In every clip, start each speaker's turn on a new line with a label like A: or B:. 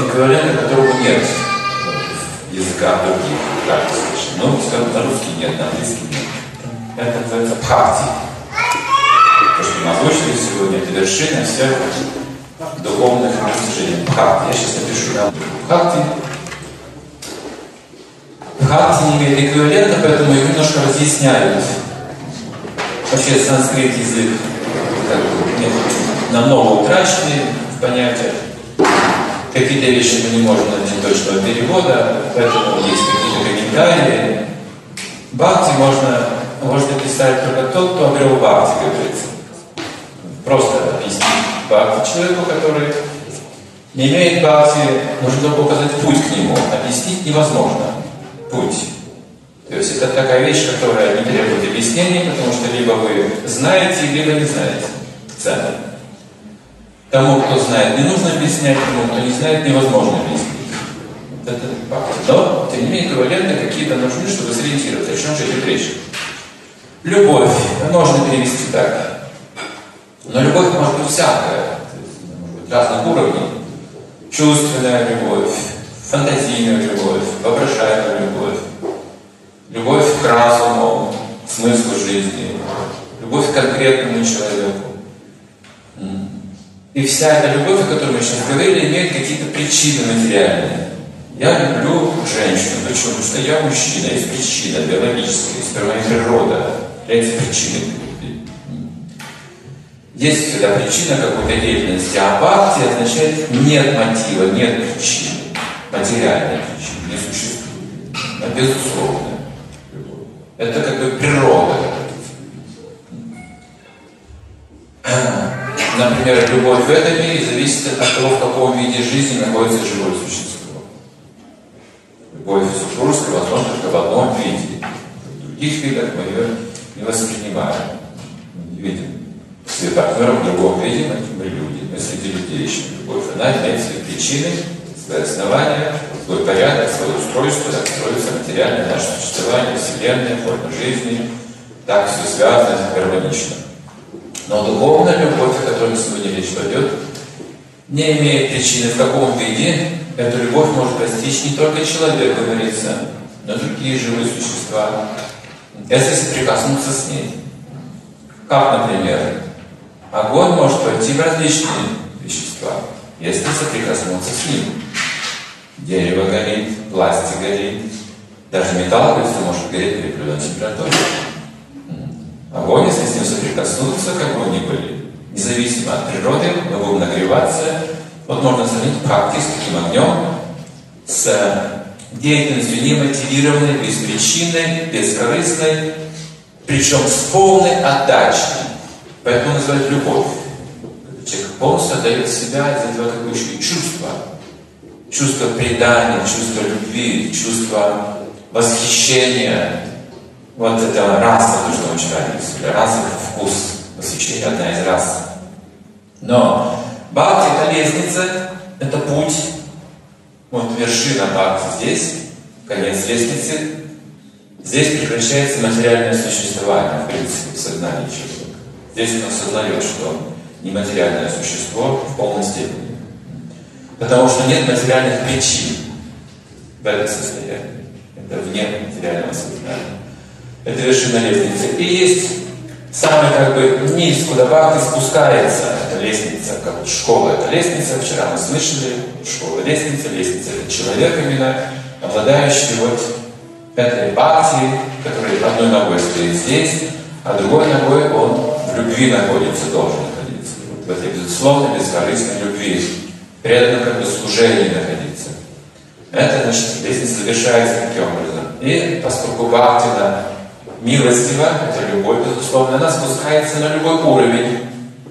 A: эквивалента которого нет в языках других практик. Ну, скажем, на русский нет, на английский нет. Это называется бхакти. То, что мы озвучили сегодня, это вершина всех духовных достижений. Бхакти. Я сейчас напишу нам бхакти. Бхакти не имеет эквивалента, поэтому их немножко разъясняют. Вообще санскрит язык намного утраченный в понятиях. Какие-то вещи мы не можем найти точного перевода, поэтому есть какие-то комментарии. Бхакти можно писать только тот, кто обрел бхакти, говорится. Просто объяснить бхакти человеку, который не имеет бхакти, нужно только указать путь к нему. Объяснить невозможно. Путь. То есть это такая вещь, которая не требует объяснений, потому что либо вы знаете, либо не знаете цены. Тому, кто знает, не нужно объяснять, тому, кто не знает, невозможно объяснить. Это факт. Но, тем не менее, эквиваленты какие-то нужны, чтобы сориентироваться, о чем же идет речь. Любовь можно перевести так. Но любовь может быть всякая, может быть разных уровней. Чувственная любовь, фантазийная любовь, воображаемая любовь, любовь к разуму, к смыслу жизни, любовь к конкретному человеку. И вся эта любовь, о которой мы сейчас говорили, имеет какие-то причины материальные. Я люблю женщину. Почему? Потому что я мужчина. Есть причина биологическая, есть моя природа. Эти причины. Есть всегда причина какой-то деятельности. А бхакти означает нет мотива, нет причины. Материальной причины не существует. Но безусловно. Это как бы природа. Например, любовь в этом мире зависит от того, в каком виде жизни находится живое существо. Любовь супружеская возможно только в одном виде. В других видах мы ее не воспринимаем. Мы не видим своих партнеров в другом виде, мы люди. Мы среди людей ищем любовь. Она имеет свои причины, свои основания, свой порядок, свое устройство, так строится материальное наше существование, Вселенная, форма жизни. Так все связано, гармонично. Но духовная любовь, о которой сегодня речь пойдет, не имеет причины, в каком виде эту любовь может достичь не только человек, говорится, но и другие живые существа, если соприкоснуться с ней. Как, например, огонь может пойти в различные вещества, если соприкоснуться с ним. Дерево горит, пластик горит, даже металл, говорится, может гореть при определенной температуре. Огонь, если с ним соприкоснуться, как бы ни были, независимо от природы, мы будем нагреваться. Вот можно сравнить бхакти с таким огнем, с деятельностью немотивированной, беспричинной, бескорыстной, причем с полной отдачей. Поэтому называют любовь. Человек полностью отдает себя, из этого такое еще и чувство. Чувство предания, чувство любви, чувство восхищения. Вот это раса, то, что мы вчера говорили. Раса — это вкус. Восхищение — одна из рас. Но бхакти — это лестница, это путь. Вот вершина бхакти здесь, конец лестницы. Здесь прекращается материальное существование, в принципе, в сознании человека. Здесь он осознает, что он нематериальное существо в полной степени. Потому что нет материальных причин в этом состоянии. Это вне материального сознания. Это вершина лестницы. И есть самый как бы низ, куда бхакти спускается. Это лестница, как вот школа. Это лестница. Вчера мы слышали. Школа, лестница. Лестница — это человек именно, обладающий вот этой бхакти, который одной ногой стоит здесь, а другой ногой он в любви находится, должен находиться. Вот в этой безусловной, бескорыстной любви. Преданном как бы служении находиться. Это, значит, лестница завершается таким образом. И поскольку бхакти милостива, это любовь, безусловно, она спускается на любой уровень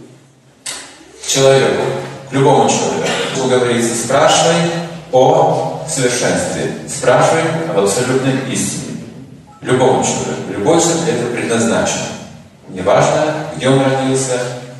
A: к человеку, к любому человеку. Тут говорится, спрашивай о совершенстве, спрашивай об абсолютной истине. Любому человеку. Любой человек для этого предназначен. Неважно, где он родился,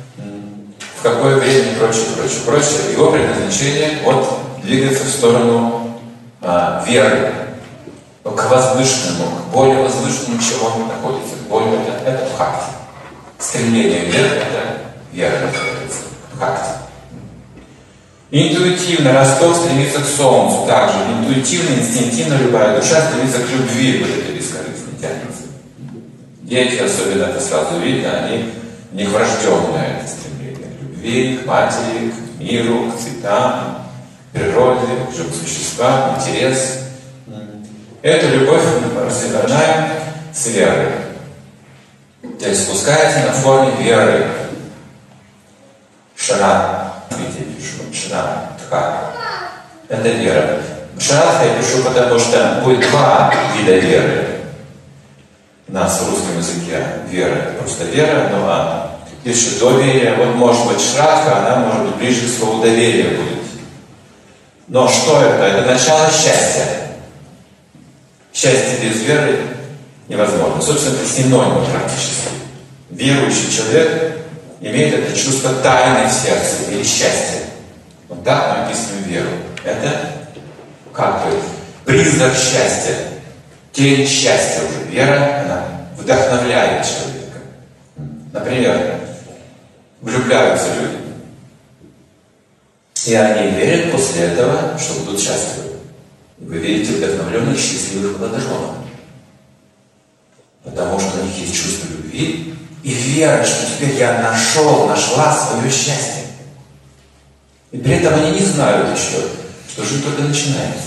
A: в какое время и прочее, прочее, прочее. Его предназначение двигаться в сторону веры, к возвышенному, к более возвышенному, чем он находится. Это бхакти. Стремление вверх — это вера, называется. Бхакти. Интуитивно росток стремится к солнцу. Также интуитивно, инстинктивно любая душа стремится к любви, вот это бескорыстно тянется. Дети, особенно это сразу видно, у них врожденное это стремление к любви, к матери, к миру, к цветам, к природе, к живым существам, интерес. Эту любовь мы развернаем с верой. То есть спускается на форме веры. Шара. Видите, пишу. Шара. Тха. Это вера. Шара я пишу, потому что будет два вида веры. У нас в русском языке вера. Просто вера, но она пишет доверие. Вот может быть шрадха, она может быть ближе к слову доверие будет. Но что это? Это начало счастья. Счастье без веры невозможно. Собственно, это синоним практически. Верующий человек имеет это чувство тайны в сердце или счастья. Вот так мы описываем веру. Это как бы признак счастья. Тень счастья уже. Вера, она вдохновляет человека. Например, влюбляются люди. И они верят после этого, что будут счастливы. Вы видите вдохновленных, счастливых молодоженов. Потому что у них есть чувство любви и вера, что теперь я нашла свое счастье. И при этом они не знают еще, что жизнь только начинается.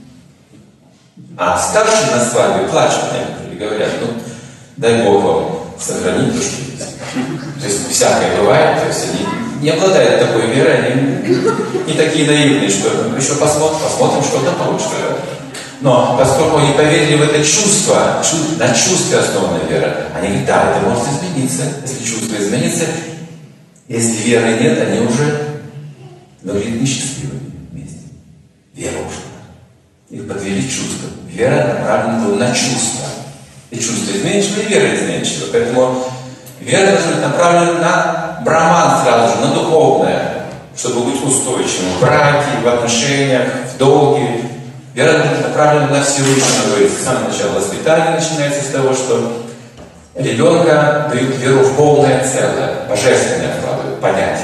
A: А старшие на свадьбе плачут некоторые, говорят, дай Бог вам сохранить то, что есть. То есть всякое бывает, то есть они не обладают такой верой, они не такие наивные, что еще посмотрим, что-то получится. Но поскольку они поверили в это чувство, на чувстве основана вера, они говорят, да, это может измениться. Если чувство изменится, если веры нет, они уже выглядят несчастливыми вместе. Вера ушла. Их подвели чувства. Вера направлена была на чувства. И чувство изменчиво, и вера изменчива. Поэтому вера должна быть направлена на браман сразу же, на духовное, чтобы быть устойчивым в браке, в отношениях, в долге. Вера направлена на Всевышнего. И с самого начала воспитания начинается с того, что ребенка дают веру в полное целое, божественное вкладывают понятие.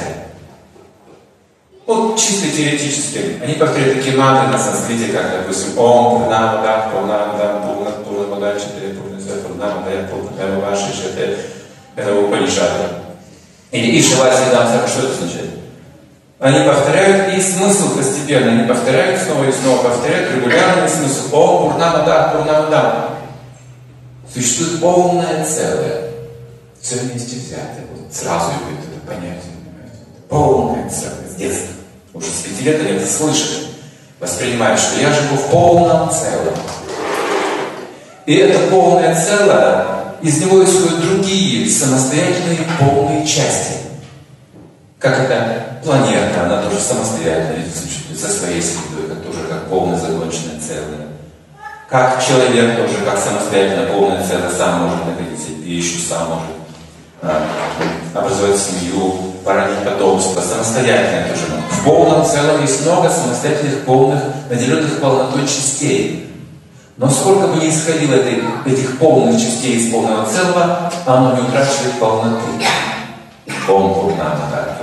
A: Вот чисто теоретически. Они повторяют такие мантры на санскрите, как, допустим, Ом, Пурнамада, Пурнамада, Пурнамада, Читая, Пурнамада, Пурнамада, Читая, это Упанишады. Или Ишивасидам, что это означает? Они повторяют, и смысл постепенно, они повторяют снова и снова, повторяют регулярный смысл. Ом, Пурнамада, Пурнамада. Существует полное целое. Все вместе взятое. Вот сразу будет это понятие. Полное целое с детства. Уже с 5 лет они это слышат. Воспринимают, что я живу в полном целом. И это полное целое, из него исходят другие самостоятельные полные части. Как эта планета, она тоже самостоятельно существует со своей средой, как тоже как полное законченное целое. Как человек тоже, как самостоятельно полное целое, сам может находить себе пищу, сам может образовать семью, породить потомство, самостоятельно тоже. В полном целом есть много самостоятельных, полных, наделенных полнотой частей. Но сколько бы ни исходило этих полных частей из полного целого, оно не утрачивает полноты. Ом Пурнамада,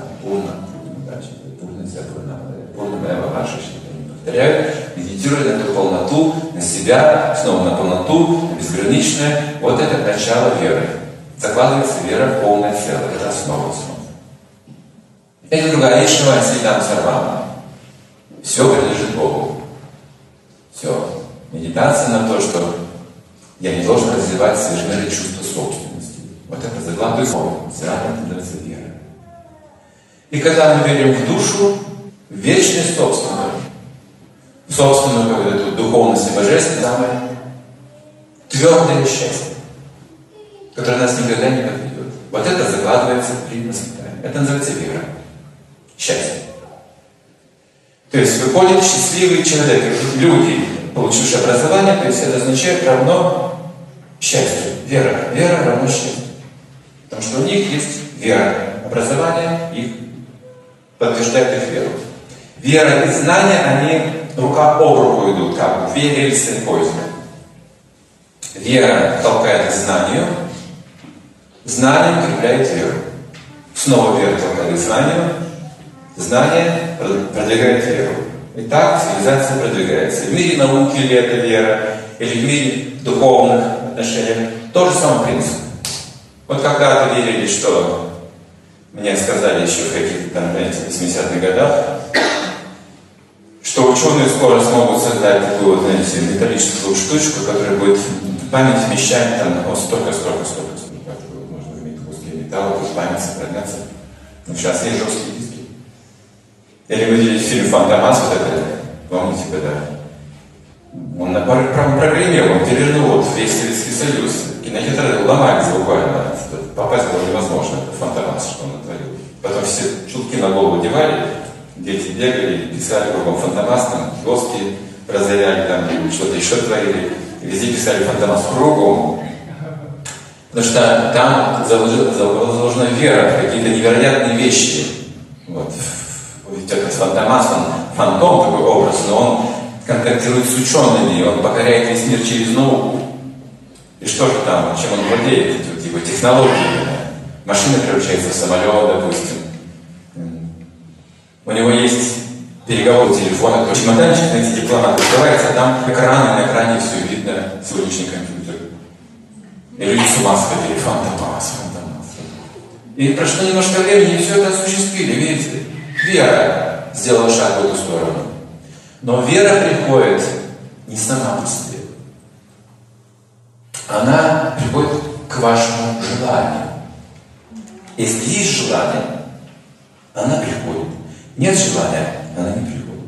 A: повторяют, медитируя на эту полноту, на себя, снова на полноту, безграничное. Вот это начало веры. Закладывается вера в полное целое. Это основа основы. Это другая Ишива Сидам Сарвама. Все принадлежит Богу. Все. Медитация на то, что я не должен развивать совершенное чувство собственности. Вот это заглавная основа. Сразу называется вера. И когда мы верим в душу, в вечность собственную какую-то духовность и божественность, самое твердое счастье, которое нас никогда не подведет. Вот это закладывается при воспитании. Это называется вера. Счастье. То есть выходит счастливый человек. Люди, получившие образование, то есть это означает равно счастью. Вера. Вера равно счастью. Потому что у них есть вера. Образование их подтверждает их веру. Вера и знания, они рука об руку идут, как две рельсы поезда. Вера толкает к знанию, знание укрепляет веру. Снова вера толкает к знанию, Знание продвигает веру. Итак, цивилизация продвигается. В мире науки ли это вера, или в мире духовных отношений, тот же самый принцип. Вот когда-то верили, что мне сказали еще в каких-то там, знаете, 80-х годах, что ученые скоро смогут создать такую вот, знаете, металлическую штучку, которая будет память вмещать там вот столько. Можно иметь куски металла, будет память сохраняться. Ну, сейчас есть жесткие диски. Или вы видели фильм «Фантомас», вот это, помните, когда он прогремел, он перевернул весь Советский Союз. Кинотеатры ломались буквально. Попасть было невозможно, это «Фантомас», что он натворил. Потом все чутки на голову девали, дети бегали, писали кругом «Фантомас», там, доски разоряли, там, что-то еще творили. И везде писали «Фантомас» кругом. Потому что там заложена вера в какие-то невероятные вещи. Вот. Ведь этот Фантомас, он фантом такой образ, но он контактирует с учеными, он покоряет весь мир через науку. И что же там, чем он владеет, типа технологии? Машина превращается в самолет, допустим. У него есть переговоры телефона, то чемоданчик на эти дипломаты открывается, а там экран, и на экране все видно, свой личный компьютер. И люди с ума сходили, Фантомас. И прошло немножко времени, и все это осуществили, видите? Вера сделала шаг в эту сторону. Но вера приходит не сама по себе. Она приходит к вашему желанию. Если есть желание, она приходит. Нет желания, она не приходит.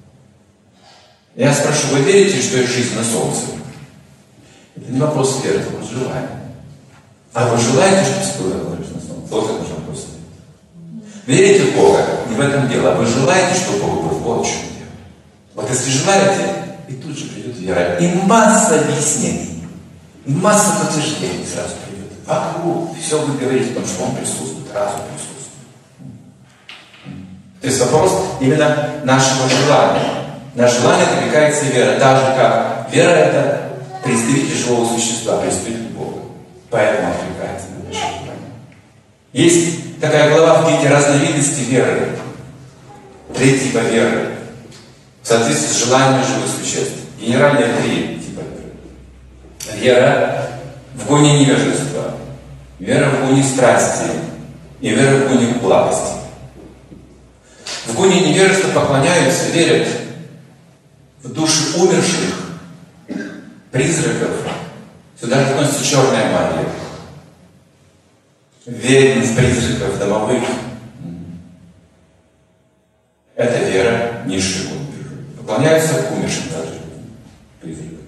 A: Я спрошу, вы верите, что есть жизнь на солнце? Это не вопрос веры, это вопрос желания. А вы желаете, чтобы всплыла жизнь на солнце? Вот это вопрос. Верите в Бога? Не в этом дело. А вы желаете, чтобы Бог был? Вот в чем дело. Вот если желаете, и тут же придет вера. И масса объяснений. И масса подтверждений сразу придет. Вокруг. Все вы говорите, потому что Он присутствует, разум присутствует. То есть вопрос именно нашего желания. Наше желание откликается вера. Так же, как вера — это представитель живого существа, представитель Бога. Поэтому откликается на наше желание. Есть такая глава в книге «Разновидности веры». 3 типа веры. В соответствии с желаниями живых существ. Генеральные 3 типа веры. Вера в гоне невежества. Вера в гоне страсти. И вера в гоне благости. В гоне невежества поклоняются, верят в души умерших, призраков. Сюда же относится черная магия. Ведьм, призраков, домовых. Это вера низших умерших. Поклоняются умершим даже призракам.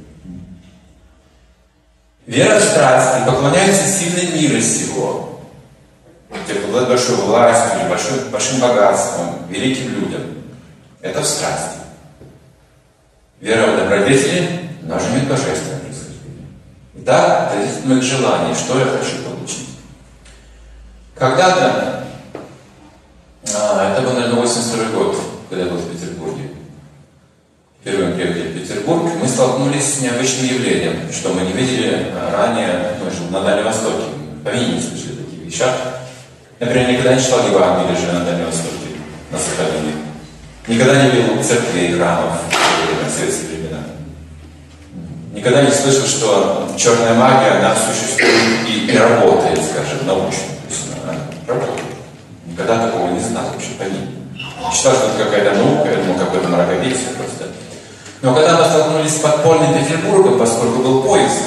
A: Вера в страсти, поклоняются сильной мира сего. Те, кто обладает большой властью, большим богатством, великим людям. Это в страсти. Вера в добродетели, но уже имеет божественное происхождение. Итак, зависит от моих желаний, что я хочу получить. Когда-то, это был, наверное, 82 год, когда я был в Петербурге. Впервые приехали в Петербург, мы столкнулись с необычным явлением, что мы не видели ранее, мы жили на Дальнем Востоке, по не слышали о таких вещах. Например, никогда не читал Евангелие, живя на Дальнем Востоке, на Сахалине. Никогда не видел церквей, храмов в советские времена. Никогда не слышал, что черная магия, она существует и работает, скажем, научно. То есть она работает. Никогда такого не знал, вообще по ней. Считал, что это какая-то наука, я думал, какое-то мракобесие просто. Но когда мы столкнулись с подпольным Петербургом, поскольку был поиск,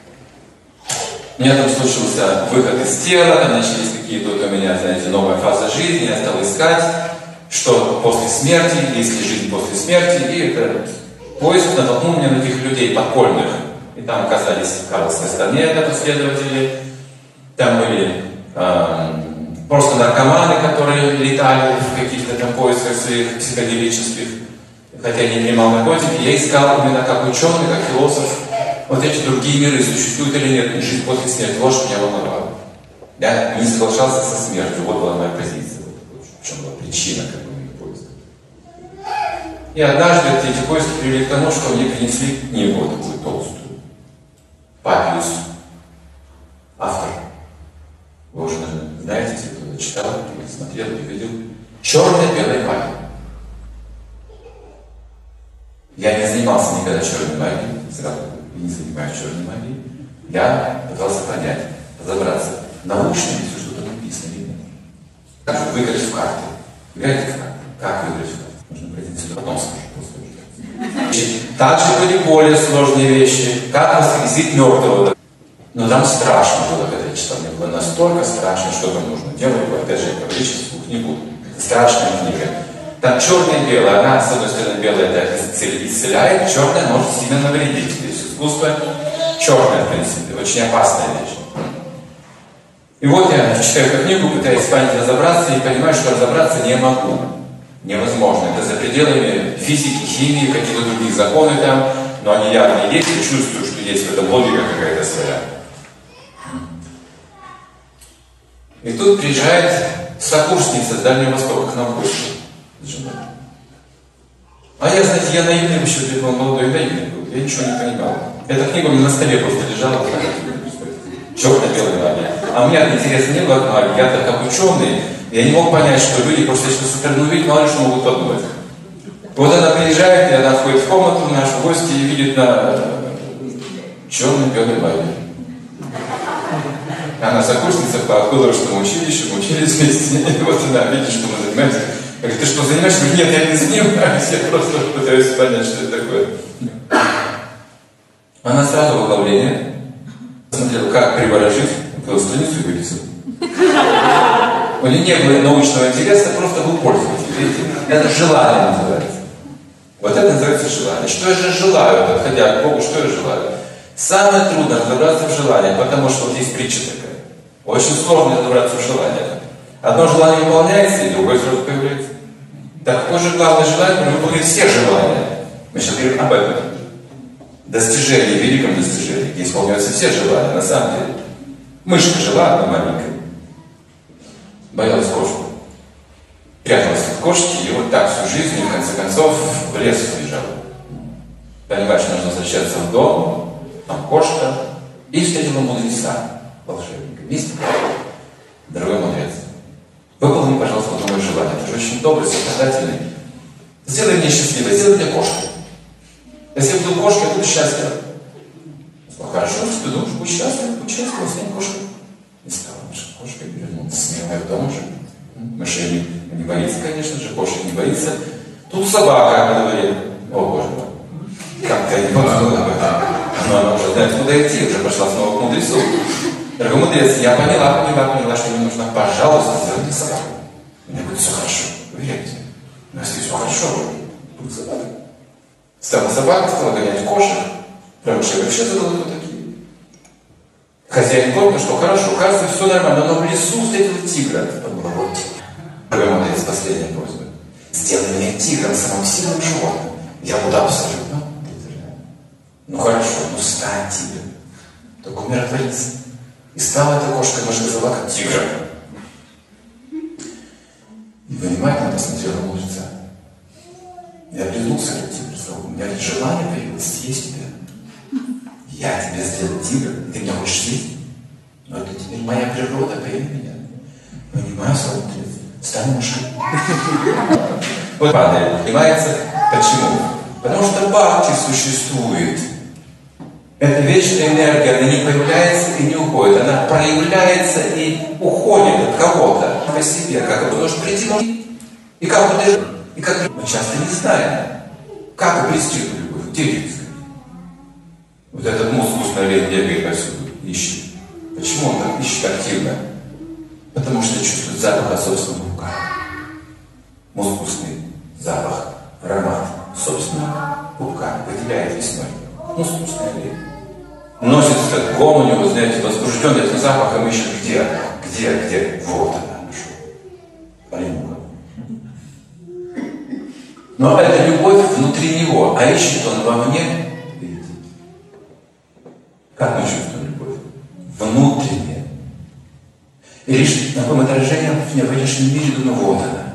A: у меня там случился выход из тела, там начались какие-то вот у меня, знаете, новая фаза жизни, я стал искать, что после смерти, есть ли жизнь после смерти, и этот поиск натолкнул меня на этих людей подпольных. И там оказались в Карловской стране, это последователи, там были просто наркоманы, которые летали в каких-то там поисках своих психоделических, хотя я не принимал наркотики, я искал именно как ученый, как философ, вот эти другие миры, существуют или нет, жизнь после смерти, вот что меня волновало. Я не соглашался со смертью, вот была моя позиция, вот в чем была причина как бы моих поисков. И однажды эти поиски привели к тому, что мне принесли книгу такую толстую. Папиус, автор. Вы уже, наверное, знаете, если кто-то читал, или смотрел, или видел. Черная-белая Я не занимался никогда черной магией, сразу не занимаюсь черной магией. Я пытался понять, разобраться, научно ли все что-то написано или нет. Как же выиграть в карты? Играете в карты? Как выиграть в карты? Нужно пройти сюда, потом скажу, после. Также были более сложные вещи. Как воскресить мертвого? Но там страшно было, когда я читал. Мне было настолько страшно, что там нужно делать. Опять же, я говорить вслух не буду. Это страшная книга. Там черное и белое. Она, с одной стороны, белая это исцеляет, черная может сильно навредить. То есть искусство черное, в принципе, очень опасная вещь. И вот я читаю эту книгу, пытаюсь в памяти разобраться и понимаю, что разобраться не могу. Невозможно. Это за пределами физики, химии, каких-то других законов там, но они явно есть, и чувствую, что есть в этом логика какая-то своя. И тут приезжает сокурсница с Дальнего Востока к нам в гости с женой. А я, знаете, я наивный еще, был молодой наивный был, я ничего не понимал. Эта книга у меня на столе просто лежала, черно-белая магия. А у меня интереса не было к магии, я как ученый, я не мог понять, что люди просто если что-то увидят, мало ли что могут подумать. Вот она приезжает, и она входит в комнату нашу в гости и видит на черно-белой магии. Она сокурсница по художественному училищу, мы учились вместе, и вот она видит, что мы занимаемся. Я говорю, ты что, занимаешься? Нет, я не занимаюсь, я просто пытаюсь понять, что это такое. Она сразу в углубление смотрела, как приворожить, открыла страницу и вылезла. У нее не было научного интереса, просто был пользователь. Видите? Это желание называется. Вот это называется желание. Что я же желаю, подходя к Богу, что я желаю? Самое трудно разобраться в желаниях, потому что вот есть притча такая. Очень сложно разобраться в желаниях. Одно желание выполняется, и другое сразу появляется. Так какое же главное желание? Мы выполнить все желания. Мы сейчас говорим об этом. Достижении, великом достижении, где исполняются все желания. На самом деле. Мышка жила одна маленькая. Боялась кошку. Пряталась от кошки, и вот так всю жизнь, и в конце концов в лес уезжала. Понимаешь, нужно возвращаться в дом, там кошка, и встретила мудреца, волшебника. Мистика. Дорогой мудрец, выполни, пожалуйста, мое желание. Ты же очень добрый, сострадательный. Сделай меня счастливой, сделай меня кошкой. Если я буду кошкой, я буду счастлив. Хорошо, если ты думаешь, будь счастлив, стань кошкой. И стала наша кошка, и вернулась смелая в дом уже. Мышей не боится, конечно же, кошек не боится. Тут собака на дворе. О, Боже мой. Как-то я не подумала об этом. Но она уже знает, куда идти, уже пошла снова к мудрецу. Дорогой мудрец, я поняла, что мне нужно, пожалуйста, сделать мне собаку. У меня будет все хорошо, уверяйте. Но если все хорошо, будет собака. Стала собака, стала гонять кошек. Прям что вообще задала вот такие. Хозяин понял, что хорошо, кажется, все нормально, но в лесу встретил тигра. Подумала, вот. Дорогой мудрец, последняя просьба. Сделай меня тигром, самым сильным животным. Я буду абсолютно. Ну хорошо, ну стань тигром. Только умиротвориться. И стала эта кошка-мышка зала, как тигра. И внимательно посмотрела на мудреца. Я облизнулся, как тигр, сказал, у меня ведь желание появилось съесть тебя. Я тебя сделал тигр, и ты меня хочешь съесть? Но это теперь моя природа, пойми меня. Понимаю, свой мудрец. Стань мышкой. Вот падает, понимаете? Почему? Потому что бхакти существует. Эта вечная энергия, она не появляется и не уходит. Она проявляется и уходит от кого-то по себе. Как это может прийти? И как бы и как мы часто не знаем, как обрести эту любовь, где ее искать. Вот этот мускусный олень бегает повсюду, ищет. Почему он так ищет активно? Потому что чувствует запах собственного рука. Мускусный запах, аромат собственного пупка выделяет весной. Мускусный олень. Носится как гон у него, знаете, возбужденный этим запахом, ищет где. Вот она нашел. Оленуха. Но это любовь внутри него, а ищет он вовне. Видите? Как мы чувствуем любовь? Внутренне. И лишь такое отражение в внешнем мире, думаю, вот она.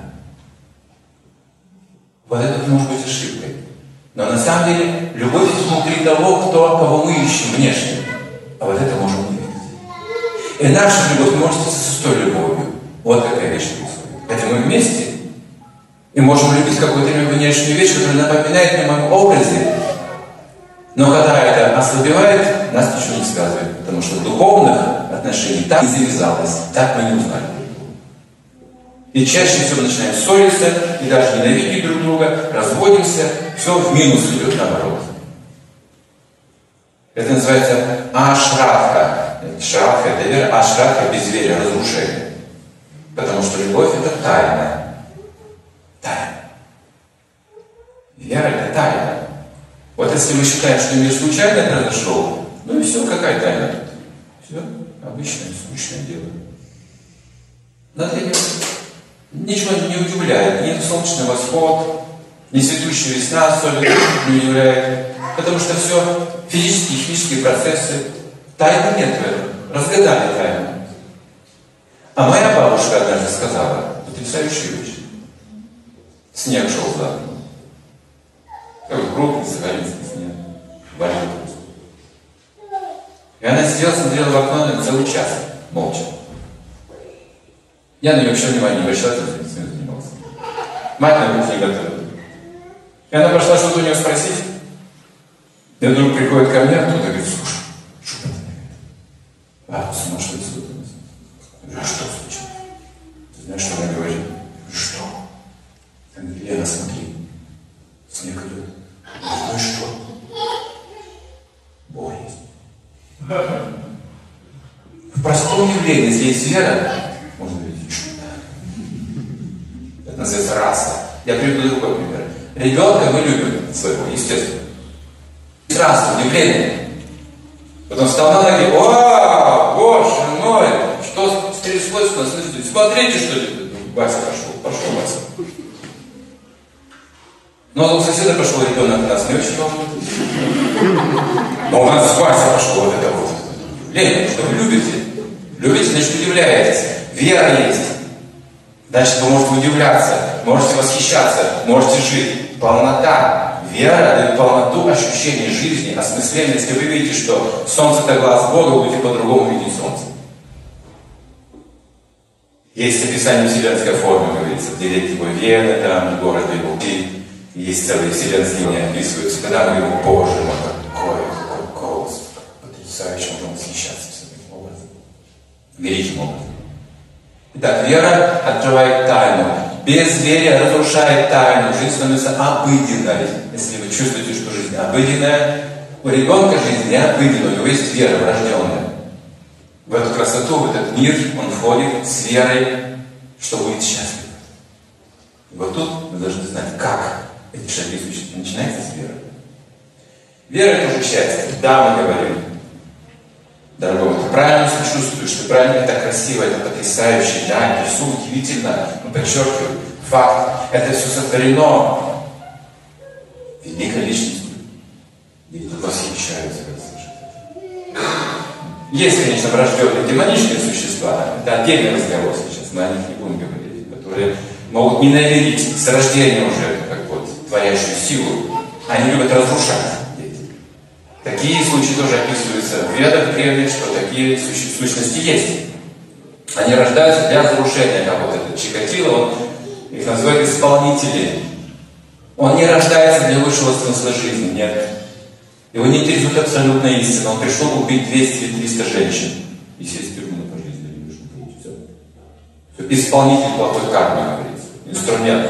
A: Вот это может быть ошибкой. Но на самом деле любовь внутри того, кого мы ищем внешне. А вот это можем не видеть. И наша любовь может быть с той любовью. Вот какая вещь происходит. Хотя мы вместе, И можем любить какую-то внешнюю вещь, которая напоминает мне о моем образе. Но когда это ослабевает, нас ничего не связывает. Потому что духовных отношений так не завязалось, так мы не узнали. И чаще всего мы начинаем ссориться, и даже ненавидеть друг друга, разводимся, все в минус идет наоборот. Это называется ашрадха. Шрадха — это вера, ашрадха — безверие, разрушение. Потому что любовь — это тайна. Тайна. Вера — это тайна. Вот если мы считаем, что мир случайно произошел, ну и все, какая тайна тут? Все, обычное, скучное дело. Надо делать. Ничего не удивляет, ни солнечный восход, ни цветущая весна особенно не удивляет. Потому что все физические, химические процессы, тайны нет в этом. Разгадали тайну. А моя бабушка однажды сказала потрясающую вещь. Снег шел за окном. Такой крупный сахалинский снег. Большой. И она сидела, смотрела в окно на целый час. Молча. Я на нее вообще внимания не обращала, этим занимался. Мать на кухне готовила. И она пошла что-то у нее спросить. И вдруг приходит ко мне, кто-то говорит: слушай, что это? А, с ума что ли? Я говорю: что случилось? Ты знаешь, что она говорит? Я говорю: что? Она говорит: Лена, смотри, снег идет. Ну и что? Бог есть. В простом явлении, если есть вера, можно видеть чудо. Это называется раса. Я приведу другой пример. Ребенка мы любим своего, естественно. Сразу удивление. Потом встал на ноги: о, боже мой, что стряслось у нас? Смотрите, что ли. Вася пошел Вася. Но у соседа пошел ребенок, у нас не очень должен быть. Но у нас Вася пошел, вот это вот. Удивление, что вы любите. Любите, значит, удивляетесь. Вера есть. Значит, вы можете удивляться, можете восхищаться, можете жить. Полнота. Вера дает полноту ощущения жизни, осмысления. Если вы видите, что солнце — это глаз Бога, вы будете по-другому видеть солнце. Есть описание вселенской формы, говорится, делить его вены, там, город его. Есть целые вселенские не описываются. Когда мы говорим: боже мой, какой голос, потрясающе, можем восхищаться всем образом. Великим образом. Итак, вера открывает тайну. Безверие разрушает тайну. Жизнь становится обыденной. Если вы чувствуете, что жизнь обыденная, у ребенка жизнь не обыденная, у него есть вера врожденная. В эту красоту, в этот мир он входит с верой, что будет счастлив. И вот тут вы должны знать, как эти шаги существуют. Начинается с веры. Вера — это уже счастье. Да, мы говорим: дорогой, ты правильно все чувствуешь, ты правильно, это красиво, это потрясающе, да, это все удивительно. Но подчеркиваю, факт, это все сотворено великой личностью. И тут восхищаются, как слышите. Есть, конечно, врожденные демонические существа, это отдельный разговор сейчас, мы о них не будем говорить, которые могут ненавидеть с рождения уже, как вот, творящую силу. Они любят разрушать. Такие случаи тоже описываются в Ведах древних, что такие сущности есть. Они рождаются для разрушения, как вот этот Чикатило, он их называет исполнители. Он не рождается для высшего смысла жизни, нет. Его не интересует абсолютная истина. Он пришел убить 200 или 300 женщин и сесть в тюрьму на пожизненную. Все. Исполнитель плохой кармы, говорится. Инструмент.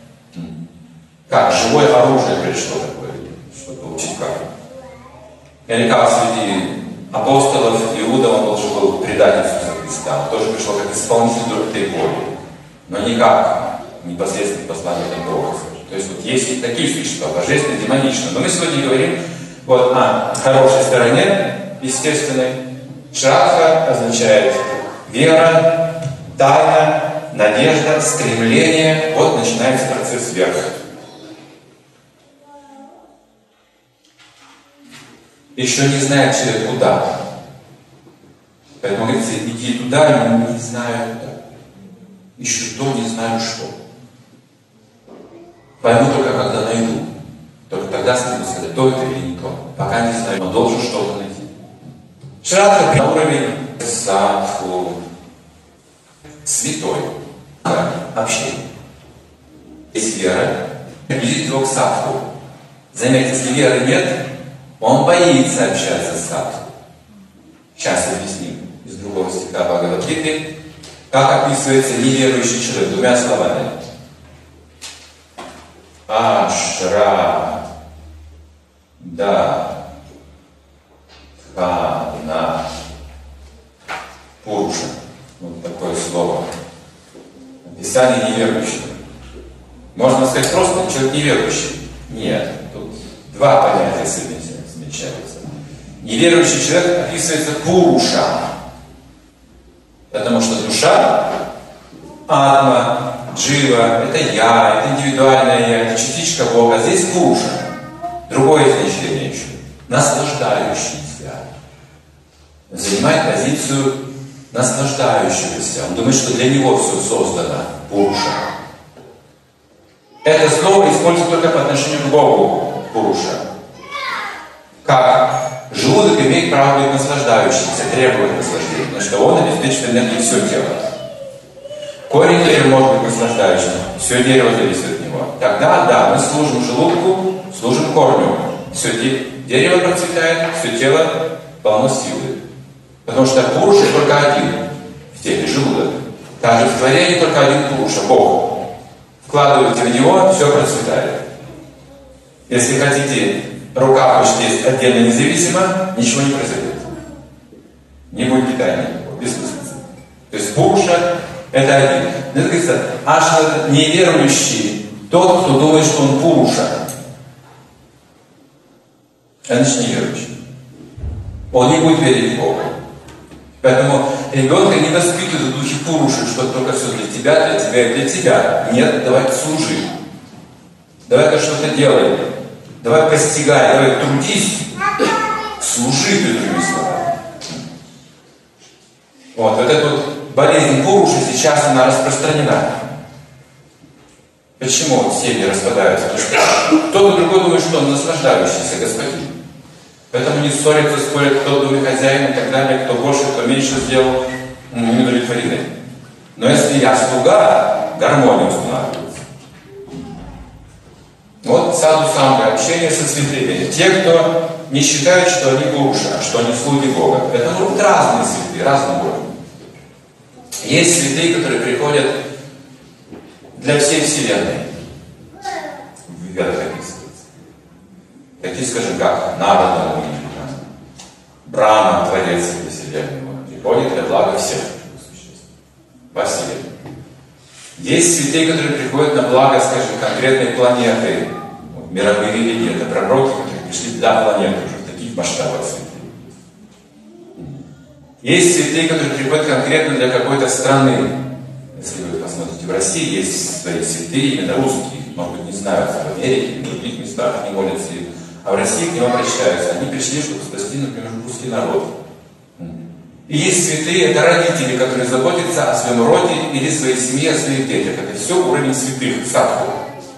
A: Как живое оружие пришло такое, чтобы получить карму. Или как среди апостолов Иуда, он должен был предать Иисуса Христа. Он тоже пришел как исполнитель этой воли. Но никак непосредственно посланник от Бога. То есть вот есть и такие существа, божественные, демоничные. Но мы сегодня говорим вот о хорошей стороне, естественной. Шрадха означает вера, тайна, надежда, стремление. Вот начинается процесс вверх. Еще не знает человек куда. Поэтому говорится: иди туда, но не знаю куда. Ищу то, не знаю что. Пойму только, когда найду. Только тогда смогу сказать, то это или не то. Пока не знаю, но должен что-то найти. Шрадха на уровень садху. Святой. Общение. Есть вера, приблизит его к садху. Заметьте, если веры нет, он боится общаться с садху. Сейчас объясним из другого стиха Бхагавад-гиты, как описывается неверующий человек двумя словами. Ашра да хана пуруша. Вот такое слово. Описание неверующего. Можно сказать просто человек неверующий. Нет, тут два понятия смещаются. Неверующий человек описывается пуруша. Потому что душа, атма, джива, это я, это индивидуальное я, это частичка Бога. А здесь пуруша. Другое значение еще. Наслаждающийся. Занимает позицию наслаждающегося. Он думает, что для него все создано. Пуруша. Это слово используется только по отношению к Богу. Пуруша. Как желудок имеет право быть наслаждающимся, требует наслаждения, потому что он обеспечивает энергией все тело. Корень дерева может быть наслаждающим, все дерево зависит от него. Тогда, да, мы служим желудку, служим корню. Все дерево процветает, все тело полно силы. Потому что пуруша только один в теле, желудок. Также в творении только один пуруша, Бог. Вкладываете в него, все процветает. Если хотите, рука почти есть отдельно независимо, ничего не произойдет. Не будет питания никакого, бессмыслица. То есть пуруша это один. Это говорится, аж неверующий тот, кто думает, что он пуруша. Это значит неверующий. Он не будет верить в Бога. Поэтому ребенка не воспитывают в духе пуруши, что только все для тебя и для тебя. Нет, давай служи. Давай-ка что-то делай. Давай постигай, давай трудись. Служи, другими словами. Вот эта вот болезнь пуруши сейчас она распространена. Почему семьи распадаются? Потому что кто-то другой думает, что он наслаждающийся господин. Поэтому не ссорятся, спорят, кто в доме хозяин и так далее, кто больше, кто меньше сделал, не удовлетворены. Но если я слуга, гармония устанавливается. Вот саду самга, общение со святыми. Те, кто не считают, что они пуруша, что они слуги Бога. Это могут быть разные святые, разного уровня. Есть святые, которые приходят для всей Вселенной. В Ведах описывается. Такие, скажем, как Нарада, Брахма, Творец Вселенной, приходит для блага всех существ во Вселенной. Есть святые, которые приходят на благо, скажем, конкретной планеты, мировые религии, это пророки, которые пришли для планеты, уже в таких масштабах святые. Есть святые, которые приходят конкретно для какой-то страны. Если вы посмотрите, в России есть свои святые, именно русские, может быть, не знают, в Америке, в других местах они молятся, а в России к ним обращаются. Они пришли, чтобы спасти, например, русский народ. И есть святые, это родители, которые заботятся о своем роде или своей семье, о своих детях. Это все уровень святых, садху.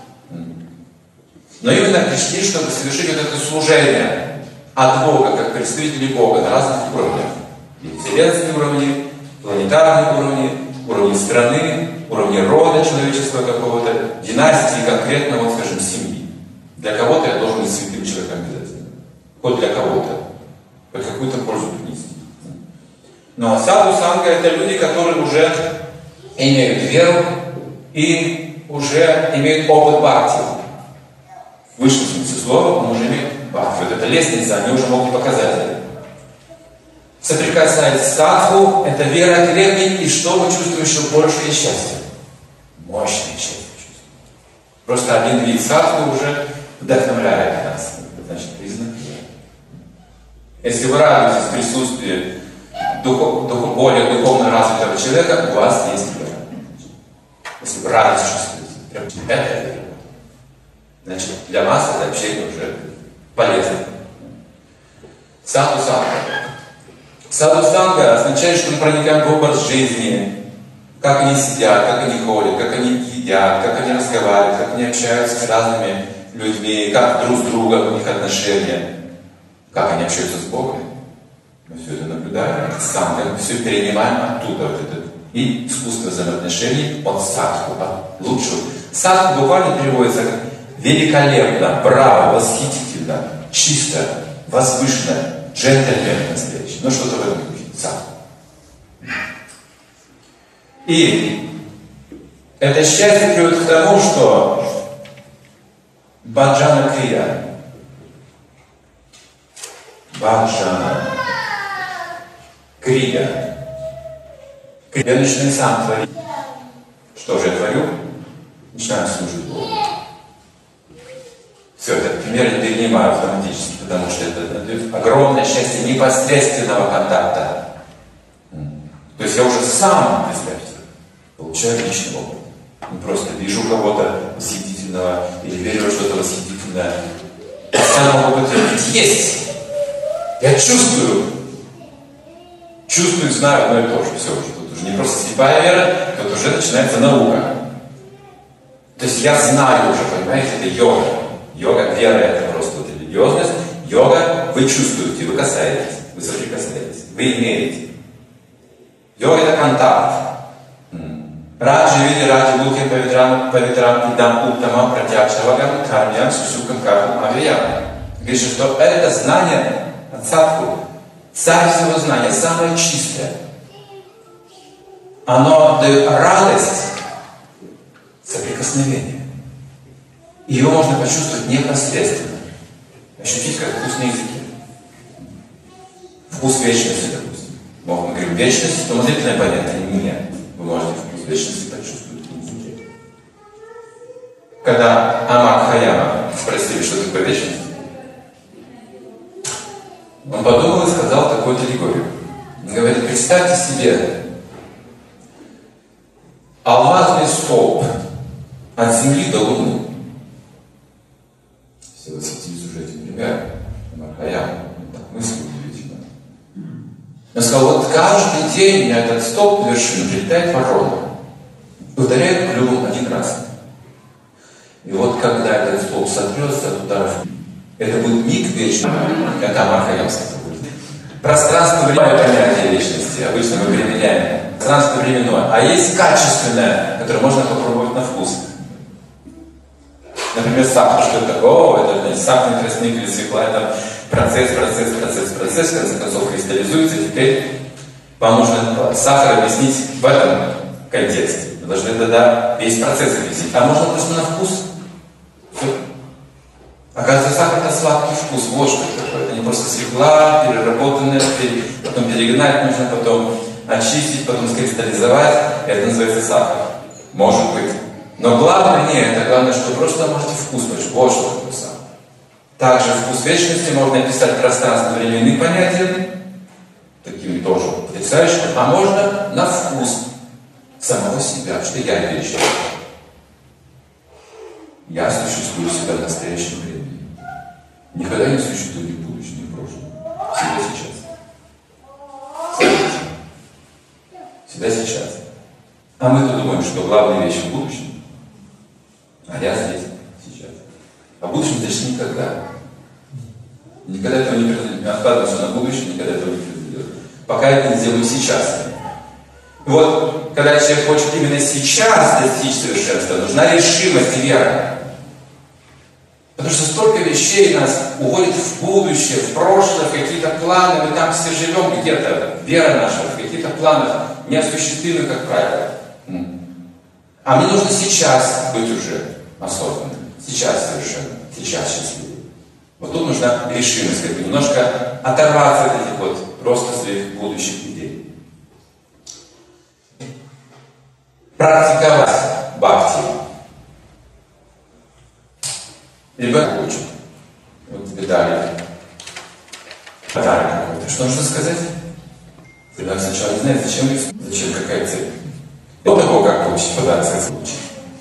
A: Но именно пришли, чтобы совершить вот это служение от Бога, как представители Бога на разных уровнях. И вселенские уровни, планетарные уровни, уровни страны, уровни рода человеческого какого-то, династии, конкретно, вот скажем, семьи. Для кого-то я должен быть святым человеком обязательно. Хоть для кого-то. Хоть какую-то пользу принести. Но саду санга это люди, которые уже имеют веру и уже имеют опыт бхакти. В высшем смысле слова он уже имеет бхакти. Вот эта лестница, они уже могут показать это. Соприкасаясь с садху, это вера крепнет, и что мы чувствуем еще большее счастье? Мощное счастье чувствуем. Просто один вид садху уже вдохновляет нас. Значит, признак веры. Если вы радуетесь в присутствии более духовно развитого человека, у вас есть вера. Если вы радость чувствуете, это вера. Значит, для вас это общение уже полезно. Саду санга. Саду санга означает, что мы проникаем в образ жизни, как они сидят, как они ходят, как они едят, как они разговаривают, как они общаются с разными людьми, как друг с другом у них отношения, как они общаются с Богом. Мы все это наблюдаем, санга, все перенимаем оттуда, вот это. И искусство взаимоотношений от садху, от лучшего. Садху буквально переводится как великолепно, браво, восхитительно, чисто, возвышенно, джентльмен настоящий. Ну что-то в этом духе. Садху. И это счастье приводит к тому, что баджана крия, баджана крия, я начинаю сам творить. Что же я творю? Начинаю служить Богу. Все, этот пример я перенимаю автоматически, потому что это дает огромное счастье непосредственного контакта. То есть я уже сам, представьте, получаю личный опыт. Не просто вижу кого-то восхитительного или верю во что-то восхитительное. Постоянно опыт есть. Я чувствую, знаю одно и то же. Все уже. Тут уже не просто слепая вера, тут уже начинается наука. То есть я знаю уже, понимаете, это йога. Йога, вера — это просто вот религиозность. Йога, вы чувствуете, вы касаетесь, вы соприкасаетесь, вы имеете. Йога — это контакт. Раджи види раджи бухи павитрам идам уттамам пратякшавагам кармьям сусукам кармам авиям. Говорит, что это знание от садху, царь всего знания, самое чистое. Оно дает радость соприкосновения. И его можно почувствовать непосредственно. Ощутить как вкус на языке. Вкус вечности, допустим. Мы говорим вечность, то умозрительное понятие, не меня. Вы можете вкус вечности почувствовать на языке. Когда Амар Хаяма спросили, что такое вечность, он подумал и сказал такую аллегорию. Он говорит, представьте себе алмазный столб от Земли до Луны. Все восхитились уже этим примером. Амар Хаяма так мыслил удивительно. Он сказал, вот каждый день на этот столб вершины прилетает ворона. Ударяет клювом один раз. И вот когда этот столб сотрется от ударов, это будет миг вечный. Это Амар Хаяма сказал. Пространство-временное понятие вечности. Обычно мы применяем пространство-временное. А есть качественное, которое можно попробовать на вкус. Например, сахар. Что это такое? Это сахарный тростник или свекла. Это процесс. В конце концов кристаллизуется. Теперь вам нужно сахар объяснить в этом контексте. Вы должны тогда весь процесс объяснить. А можно просто на вкус. Все. Оказывается, сахар — это сладкий вкус. Вот что это такое. Это не просто свекла, переработанная, потом перегнать нужно, потом очистить, потом скристаллизовать. Это называется сахар. Может быть. Но главное не это. Главное, что просто можете вкуснуть. Вот что такое сахар. Также вкус вечности можно описать пространственно-временным понятием, такими тоже потрясающими, а можно на вкус самого себя, что я вечен. Я существую себя в настоящем времени. Никогда не существует ни в будущем, ни в прошлом. Всегда сейчас. А мы-то думаем, что главная вещь в будущем, а я здесь, сейчас. А в будущем значит никогда. Никогда этого не произойдет. Мы откладываемся на будущее, никогда этого не произойдет. Пока это не сделаем сейчас. И вот, когда человек хочет именно сейчас достичь совершенства, нужна решимость и вера. Потому что столько вещей нас уходит в будущее, в прошлое, в какие-то планы. Мы там все живем где-то. Вера наша в каких-то планах неосуществимы, как правило. А мне нужно сейчас быть уже осознанным. Сейчас совершенно. Сейчас счастливым. Вот тут нужна решимость, как бы немножко оторваться от этих вот просто своих будущих идей. Практиковать бхакти. Ребенок учит. Вот тебе дали подарок какой-то. Что нужно сказать? Ребенок сначала не знает, зачем рисовать, зачем, какая цель. До того, как получить подарок, сказать учить.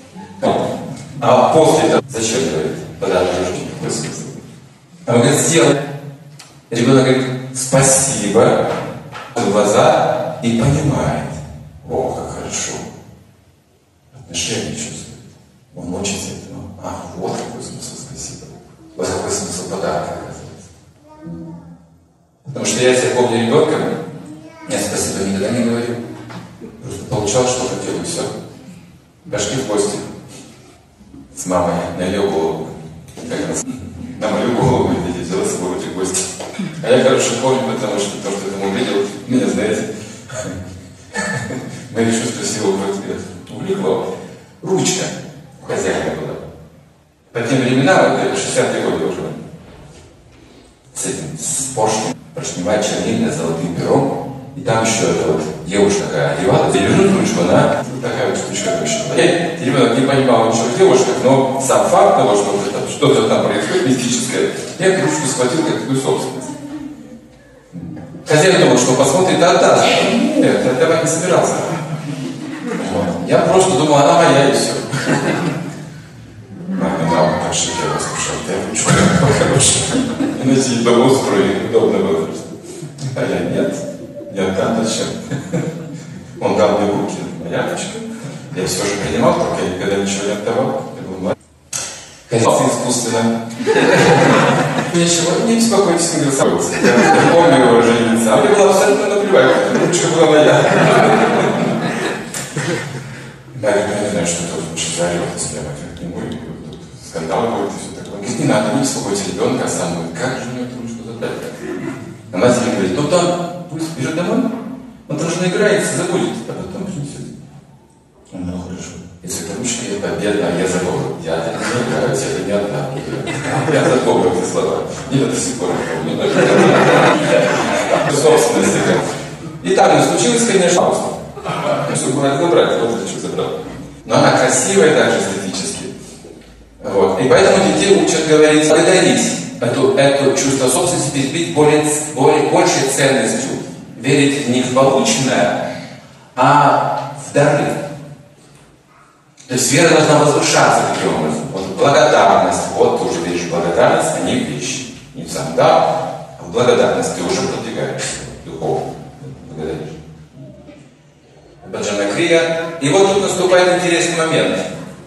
A: А после этого, зачем говорит подарок рождения? Какой смысл? А он говорит, сделай. Ребенок говорит, спасибо. В глаза и понимает. О, как хорошо. Отношения чувствует. Он учится этому. Ах, вот какой смысл, спасибо. Вот какой смысл подарка, оказывается. Потому что я себя помню ребенком, я спасибо никогда не говорю. Просто получал, что хотел, и все. Пошли в гости. с мамой на ее голову. Как раз на мою голову взяла с собой в эти гости. А я хорошо помню, потому что то, что я там увидел, меня, знаете, мое чувство силы в ответ увлекло. Ручка у хозяина была. По тем временам, это 60-е годы уже, с этим, с поршневая чернильная с золотым пером. И там еще эта вот девушка такая одевалась, и лежит ручку, она такая вот штучка вышла. Я ребенок не понимал ничего в девушках, но сам факт того, что что-то там происходит мистическое, я эту ручку схватил как такую собственность. Хозяин думал, что посмотрит, а отдаст. Нет, я этого не собирался. Вот. Я просто думал, она моя и все. Мама так шикарно, слушай, я ручку по-хорошему. И носить дома устроить, удобно было. А я нет. Я отдам, зачем? Он дал мне в руки моя ручка. Я все же принимал, только я никогда ничего не отдавал. Я был мать. Казался искусственно. Ничего, не беспокойтесь, не голосовался. Я помню его выражение лица. А мне было абсолютно наплевать, ручка была моя. Да, я не знаю, что это лучше заорет, если я к нему, и тут скандал будет, и все такое. Он говорит, не надо, не беспокойте ребенка, а сам говорит, как же мне эту ручку задать? А матери говорит, ну там, пусть бежит домой, он там же наиграется, забудет, а потом принесет. Ну, хорошо. Если это ручка, я победна, я забыл. Я не играюсь, это не отдам. Я запомнил эти слова. И до сих пор не помню. Собственность. И так не случилось, конечно, чтобы было забрать, вот зачем забрал. Но она красивая также эстетически. Вот. И поэтому детей учат говорить, благодарить эту чувство собственности, быть большей ценностью, верить не в полученное, а в дары. То есть вера должна возвышаться таким образом. Вот благодарность, вот ты уже веришь в благодарность, а не в вещи. Не в сам дар, а в благодарность ты уже продвигаешься духовно. Благодаришь. Баджана Крия. И вот тут наступает интересный момент.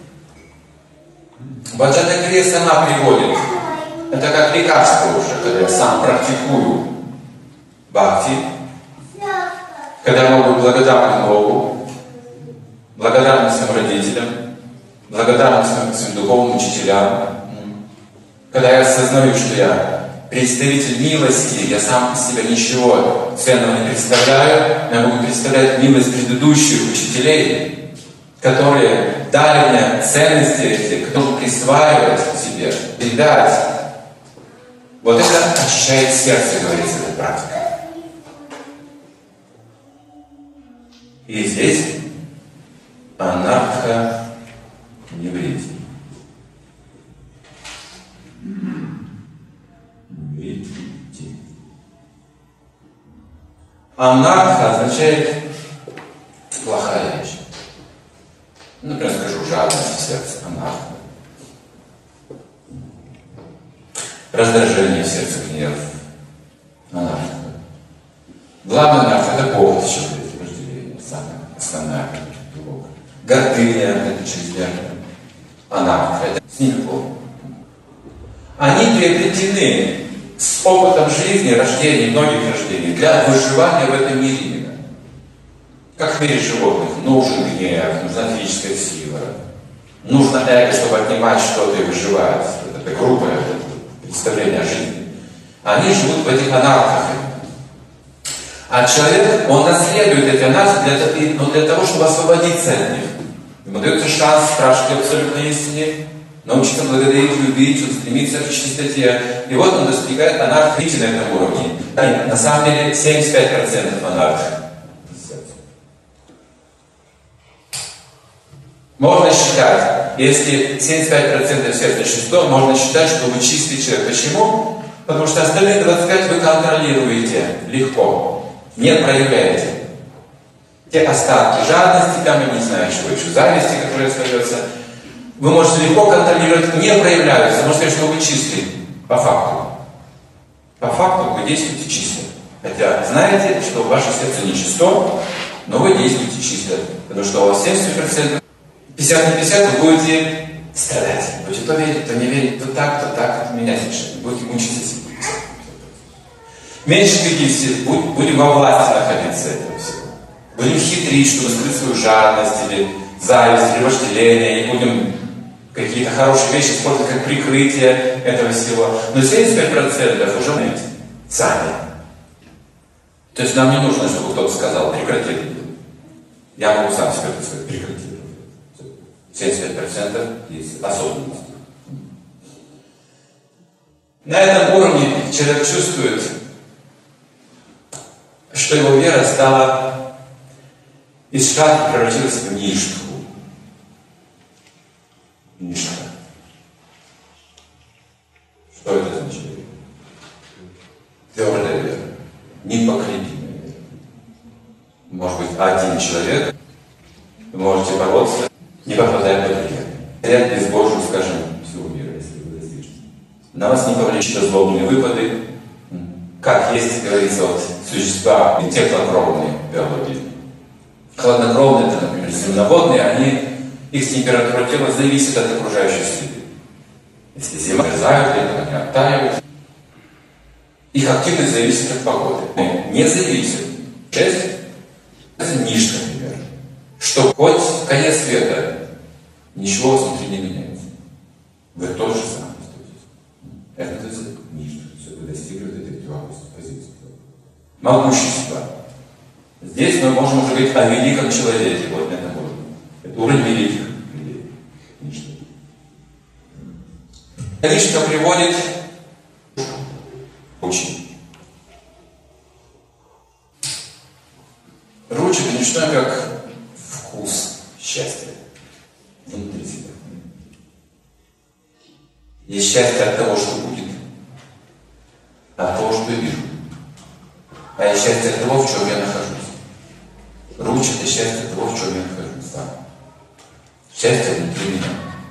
A: Баджана Крия сама приводит. Это как лекарство уже, когда я сам практикую бхакти, когда я могу быть благодарен Богу, благодарен своим родителям, благодарен своим духовным учителям. Когда я осознаю, что я представитель милости, я сам из себя ничего ценного не представляю, я могу представлять милость предыдущих учителей, которые дали мне ценности, которые присваивать себе, передать. Вот это очищает сердце, говорится, эта практика. И здесь анарха неврити. Анарха означает плохая вещь. Например, скажу, жадность в сердце, анарха. Раздражение в сердце, гнев, анарха. Главное анарха — это похоть, еще разделение, самая основная, глубокая. Гордыня — это чрезмерная. Анарха — это с ними плохо. Они приобретены с опытом жизни, рождения, многих рождений, для выживания в этом мире именно. Как в мире животных, нужен гнев, нужна физическая сила, нужно эго, чтобы отнимать что-то и выживать. Это грубое представление о жизни. Они живут в этих анархах. А человек, он наследует эти анархи для того, чтобы освободиться от них. Ему дается шанс спрашивать абсолютно истине, научиться благодарить, любить, он стремится к чистоте. И вот он достигает анархии на этом уровне. И на самом деле 75% анархии. Можно считать, если 75% сердца чисто, можно считать, что вы чистый человек. Почему? Потому что остальные 25% вы контролируете легко, не проявляете. Те остатки жадности, там, я не знаю, чего еще, зависти, которые остаются, вы можете легко контролировать, не проявляются. Можно сказать, что вы чистый, по факту. По факту вы действуете чисто. Хотя знаете, что ваше сердце нечисто, но вы действуете чисто. Потому что у вас 70%, 50 на 50 вы будете страдать. Будете то верить, то не верить, то так, это менять решение. Будете мучиться себе. Меньше 50 будем во власти находиться этого всего. Будем хитрить, чтобы скрыть свою жадность, или зависть, или вожделение, и будем какие-то хорошие вещи использовать как прикрытие этого всего. Но 75% уже мы сами. То есть нам не нужно, чтобы кто-то сказал, прекрати это делать. Я могу сам себе это сказать, прекрати. 75% есть осознанность. На этом уровне человек чувствует, что его вера стала из шкафа превратилась в ништу. Ништа. Что это означает? Твердая вера, непоколебимая вера. Может быть, один человек, вы можете бороться, не попадая под влияние. Ряд безбожию, скажем, всего мира, если вы достижете. На вас не повлечет злобные выпады, как есть, говорится, вот, существа теплокровные биологии. Хладнокровные, это, например, земноводные, их температура тела зависит от окружающей среды. Если зима мерзают, летом они оттаивают. Их активность зависит от погоды. Не зависит. Часть – это нишка, например. Что хоть конец света, ничего внутри не меняется. Вы тот же самый остаетесь. Это называется нишка. Все, вы достигли вот этой позиции. Могущество. Здесь мы можем уже говорить о великом человеке, вот на этом уровне. Это уровень великих людей. Нишка. Нишка приводит к учению. Ручек не что, как вкус счастья внутри себя. Есть счастье от того, что будет, от того, что я вижу. А есть счастье от того, в чем я нахожусь. Ручек – это счастье от того, в чем я нахожусь. Да. Счастье внутри меня.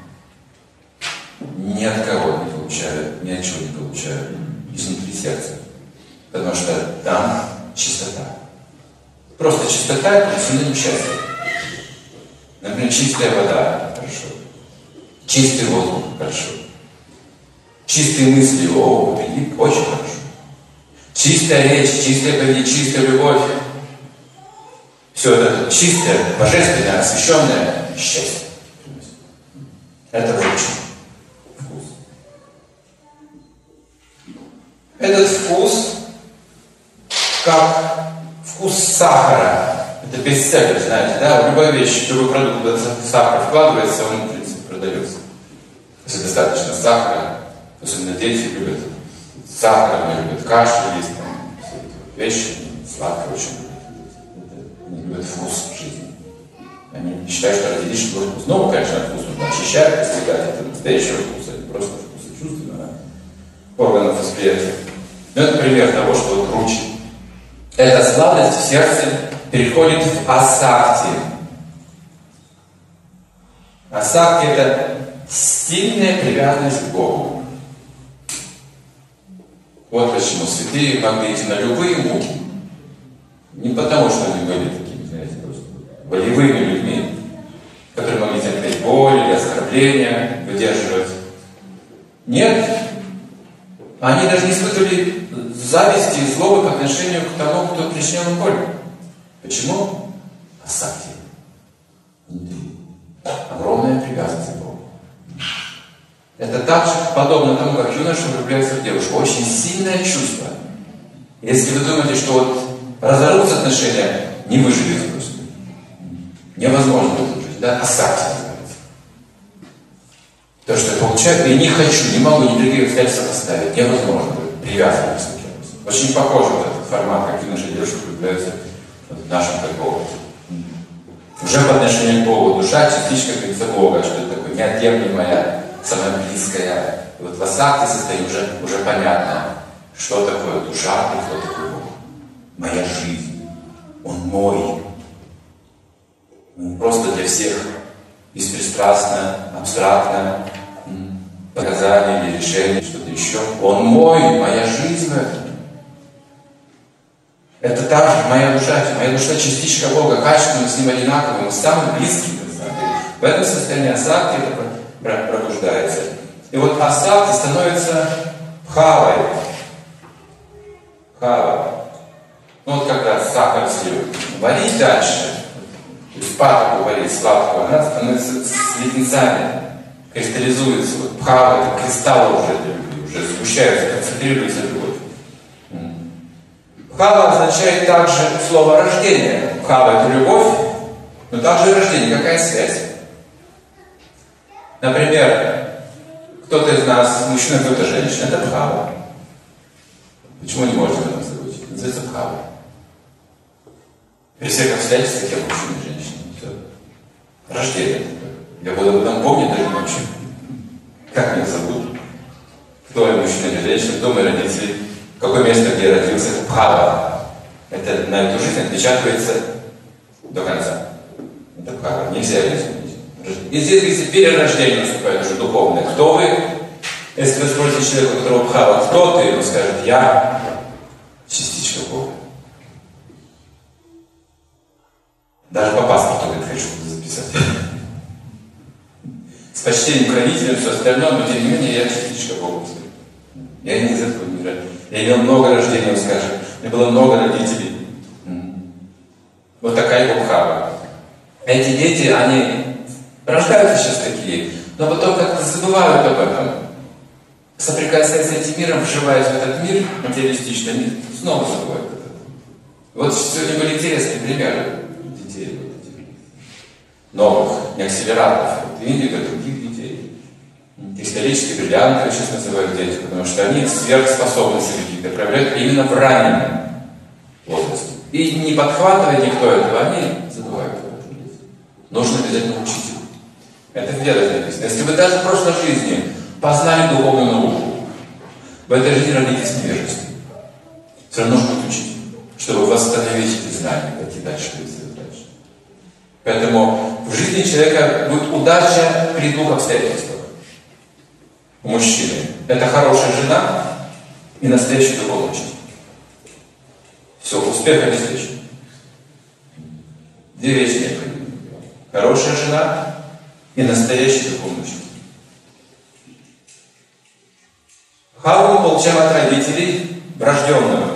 A: Ни от кого не получаю, ни от чего не получаю. Изнутри сердца. Потому что там чистота. Просто чистота – это синоним счастья. Например, чистая вода – хорошо. Чистый воздух – хорошо. Чистые мысли – очень хорошо. Чистая речь, чистое поведение, чистая любовь. Все это чистое, божественное, освященное счастье. Это очень вкус. Этот вкус, как вкус сахара. Это бестселлер, знаете, да? Любая вещь, любой продукт, куда сахар вкладывается, он, в принципе, продается. Если достаточно сахара, особенно дети любят сахар, они любят кашу есть, там, все эти вещи, сладкое очень любят. Они любят вкус жизни. Они считают, что родились, что вкус. Ну, конечно, вкус нужно очищать, достигать, это настоящего вкуса, это просто вкус чувственного органов восприятия. Ну, это пример того, что вот ручи. Эта сладость в сердце переходит в асакти. Асакти – это сильная привязанность к Богу. Вот почему святые могли идти на любые муки. Не потому, что они были такими, знаете, просто волевыми людьми, которые могли терпеть боль или оскорбления, выдерживать. Нет. Они даже не испытывали зависти и злобы по отношению к тому, кто причинил им боль. Почему? Асакти. Огромная привязанность к Богу. Это также подобно тому, как юноша влюбляется в девушку. Очень сильное чувство. Если вы думаете, что вот разорвутся отношения, не выживете просто. Невозможно выжить. Да? Асакти называется. То, что я получаю, я не хочу, не могу ни других обстоятельств поставить. Невозможно. Привязанность. Очень похоже на этот формат, как юноши и девушки влюбляются в нашем опыте. Уже по отношению к Богу душа частичка говорится Бога, что это такое неотъемлемая, самая близкая. И вот в асакти состоит уже понятно, что такое душа и кто такой Бог. Моя жизнь. Он мой. Он не просто для всех беспристрастно, абстрактно, показания или решения, что-то еще. Он мой, моя жизнь в этом. Это также моя душа частичка Бога, качественным с Ним одинаковым, самым близким. В этом состоянии асакти это пробуждается. И вот асакти становится бхавой. Бхава. Ну вот когда сахар сливок варить дальше, то есть патоку варить сладкую, она становится с леденцами кристаллизуется, вот бхава, это кристаллы уже для любви, уже сгущаются, концентрируется любовь. Бхава означает также слово рождение. Бхава — это любовь, но также и рождение. Какая связь? Например, кто-то из нас, мужчина, кто-то женщина, это бхава. Почему не можете об этом забыть? Это называется бхава. При всех обстоятельствах я мужчина и женщина. Все. Рождение. Я буду об этом помнить даже ночью. Как меня зовут? Кто я, мужчина или женщина? Кто мои родители? Какое место, где я родился? Бхава. Это на эту жизнь отпечатывается до конца. Это бхава. Нельзя ее изменить. И здесь, если перерождение наступает уже духовное, кто вы? Если вы спросите человека, у которого бхава, кто ты? Он скажет: я частичка Бога. Даже по паспорту говорит: хочу записать. С почтением к родителям, все остальное, но тем не менее я частичка Бога. Я не из этого мира. Я имел много рождений, он скажет. У меня было много родителей. Вот такая его бхава. Эти дети, они рождаются сейчас такие, но потом как-то забывают об этом. Соприкасаясь с этим миром, вживаясь в этот мир материалистичный, они снова забывают об этом. Вот сегодня были интересные примеры детей. Новых, не акселераторов, индиго, других детей. Кристаллические бриллианты сейчас называют дети, потому что они сверхспособности какие-то проявляют именно в раннем возрасте. И не подхватывая никто этого, они забывают об этом. Нужно обязательно учить их. Это в ведах написано. Если вы даже в прошлой жизни познали духовную науку, в этой жизни родитесь в невежестве, все равно нужно учить, чтобы восстановить эти знания, пойти дальше, дальше. Поэтому в жизни человека будет удача при двух обстоятельствах. У мужчины это хорошая жена и настоящий духовный учитель. Все, успех обеспечен. Две вещи необходимы. Хорошая жена и настоящий духовный учитель. Бхаву мы получаем от родителей врожденного.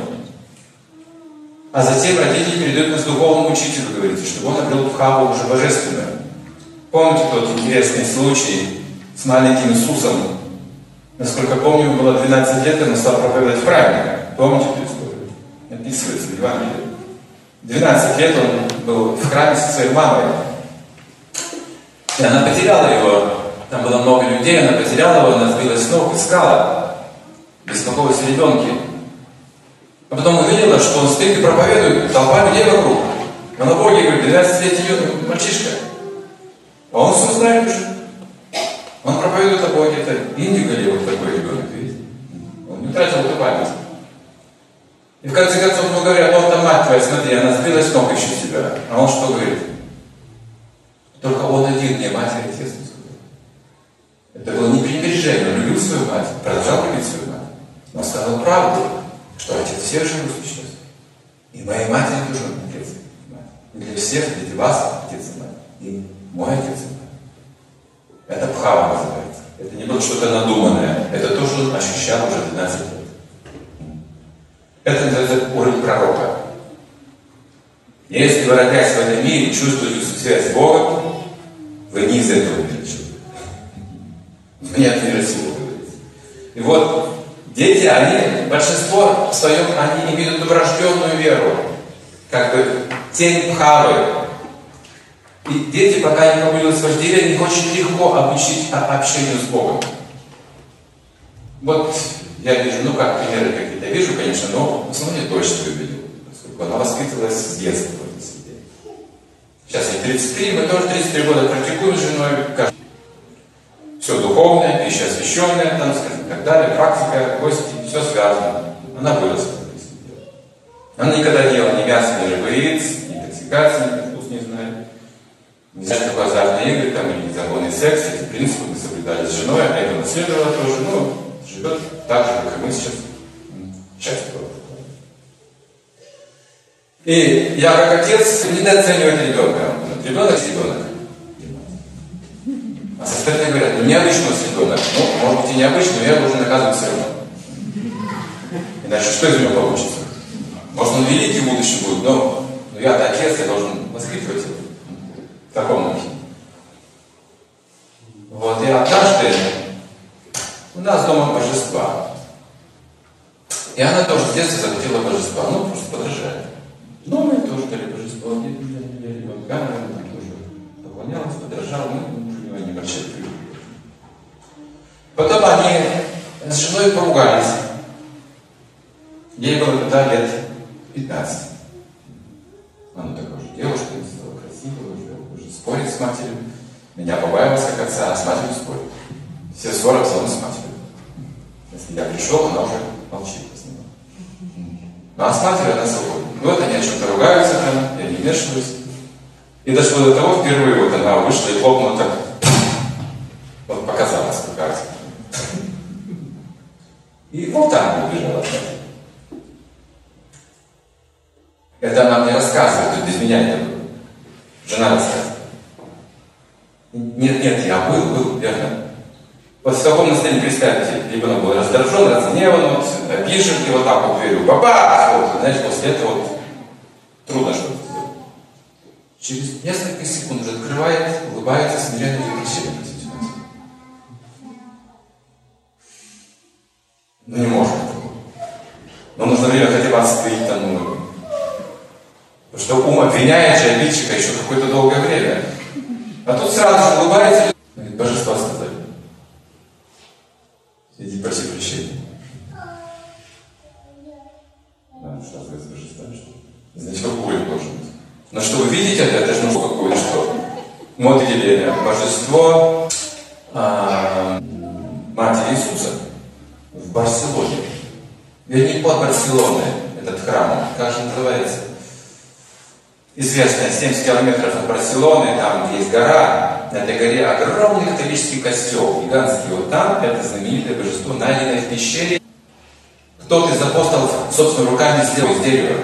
A: А затем родители передают нас духовному учителю, говорится, чтобы он обрел бхаву уже божественную. Помните тот интересный случай с маленьким Иисусом? Насколько помню, ему было 12 лет, и он стал проповедовать в храме. Помните эту историю? Описывается в Евангелии. 12 лет он был в храме со своей мамой. И она потеряла его. Там было много людей, она потеряла его, она сбилась с ног, искала. Беспокоилась о ребенке. А потом увидела, что он стоит и проповедует, толпа людей вокруг. Он о Боге говорит: 12-летний мальчишка. А он все знает уже. Он проповедует о Боге. Это индиго ли вот такой ребенок, видите? Он не утратил эту память. И в конце концов ему говорят: вот там мать твоя, смотри, она сбилась с ног еще себя. А он что говорит? Только он один, не мать и отец. Это было не пренебрежение, он любил свою мать, продолжал любить свою мать. Но сказал правду, что отец всех живых существ. И моей матери тоже отец и мать. И для всех, для вас отец и мать. И мой отец и мать. Это бхава называется. Это не было что-то надуманное. Это то, что он ощущал уже 12 лет. Это называется уровень пророка. Если вы, родясь в этом мире, чувствуете связь с Богом, вы не из этого мира человека. Вы не от мира сего, говорится. И вот дети, они, большинство в своем, они имеют эту врожденную веру, как бы тень бхавы. И дети, пока не пробудилось вожделение, их очень легко обучить общению с Богом. Вот я вижу, ну как примеры какие-то вижу, конечно, но в основном я дочь свою видел, поскольку она воспитывалась с детства в этой среде. Сейчас ей 33, мы тоже 33 года практикуем с женой, все духовное, пища освященная, там, скажем, и так далее, практика, гости, все связано. Она выросла в этой среде. Она никогда не ела ни мяса, ни рыбы, ни интоксикации, ни вкус не знает. Не знает, такое азартные игры, там, или незаконный секс, эти принципы мы соблюдали с женой, а это наследовала тоже, ну, живет так же, как и мы сейчас. Счастье. И я, как отец, недооцениваю ребенка. Ребенок – ребенок. А со стороны говорят: ну необычный у нас ребенок. Ну, может быть и необычный, но я должен наказывать все равно. Иначе что из него получится? Может, он великий в будущем будет, но я-то отец, я должен воспитывать его в таком духе. Вот, и однажды И она тоже с детства захотела божества. Ну, просто подражает. Ну, мы тоже дали божество. Она тоже поклонялась, подражала. Мы уже не обращали внимания. Потом они с женой поругались. Ей было тогда лет 15. Она такая же девушка, стала красивая, уже спорит с матерью. Меня побаивалась как отца, а с матерью спорит. Все ссоры все равно с матерью. Если я пришел, она уже молчит. Ну а с матерью она свободна. Вот они о чем-то ругаются там, я не вмешиваюсь. И дошло до того, впервые вот она вышла и хлопнула так. Вот показалась какая-то. И вот там убежала. Это она мне рассказывает, тут без меня не было. Жена рассказывает. Нет, я был, верно. Вот в таком настроении, представьте, ребенок был раздражен, разгневан, обижен, и вот так вот дверью бабах! Вот, знаете, после этого вот трудно что-то сделать. Через несколько секунд уже открывает, улыбается, смиренно и прощение просить мать. Ну не может. Но нужно время хотя бы отстоять там, потому что ум обвиняет же обидчика еще какое-то долгое время. А тут сразу же улыбается, говорит, божество сказали. Иди проси прощения. Надо сказать божество, что? Значит, какой он должен быть? Но что вы видите, это же ну какое что? Мы вот видели божество Матери Иисуса в Барселоне. Вернее, под Барселоной, этот храм, как же называется? Известная 70 километров от Барселоны, там есть гора, на этой горе огромный католический костел, гигантский. Вот там это знаменитое божество, найденное в пещере. Кто-то из апостолов собственными руками сделал из дерева.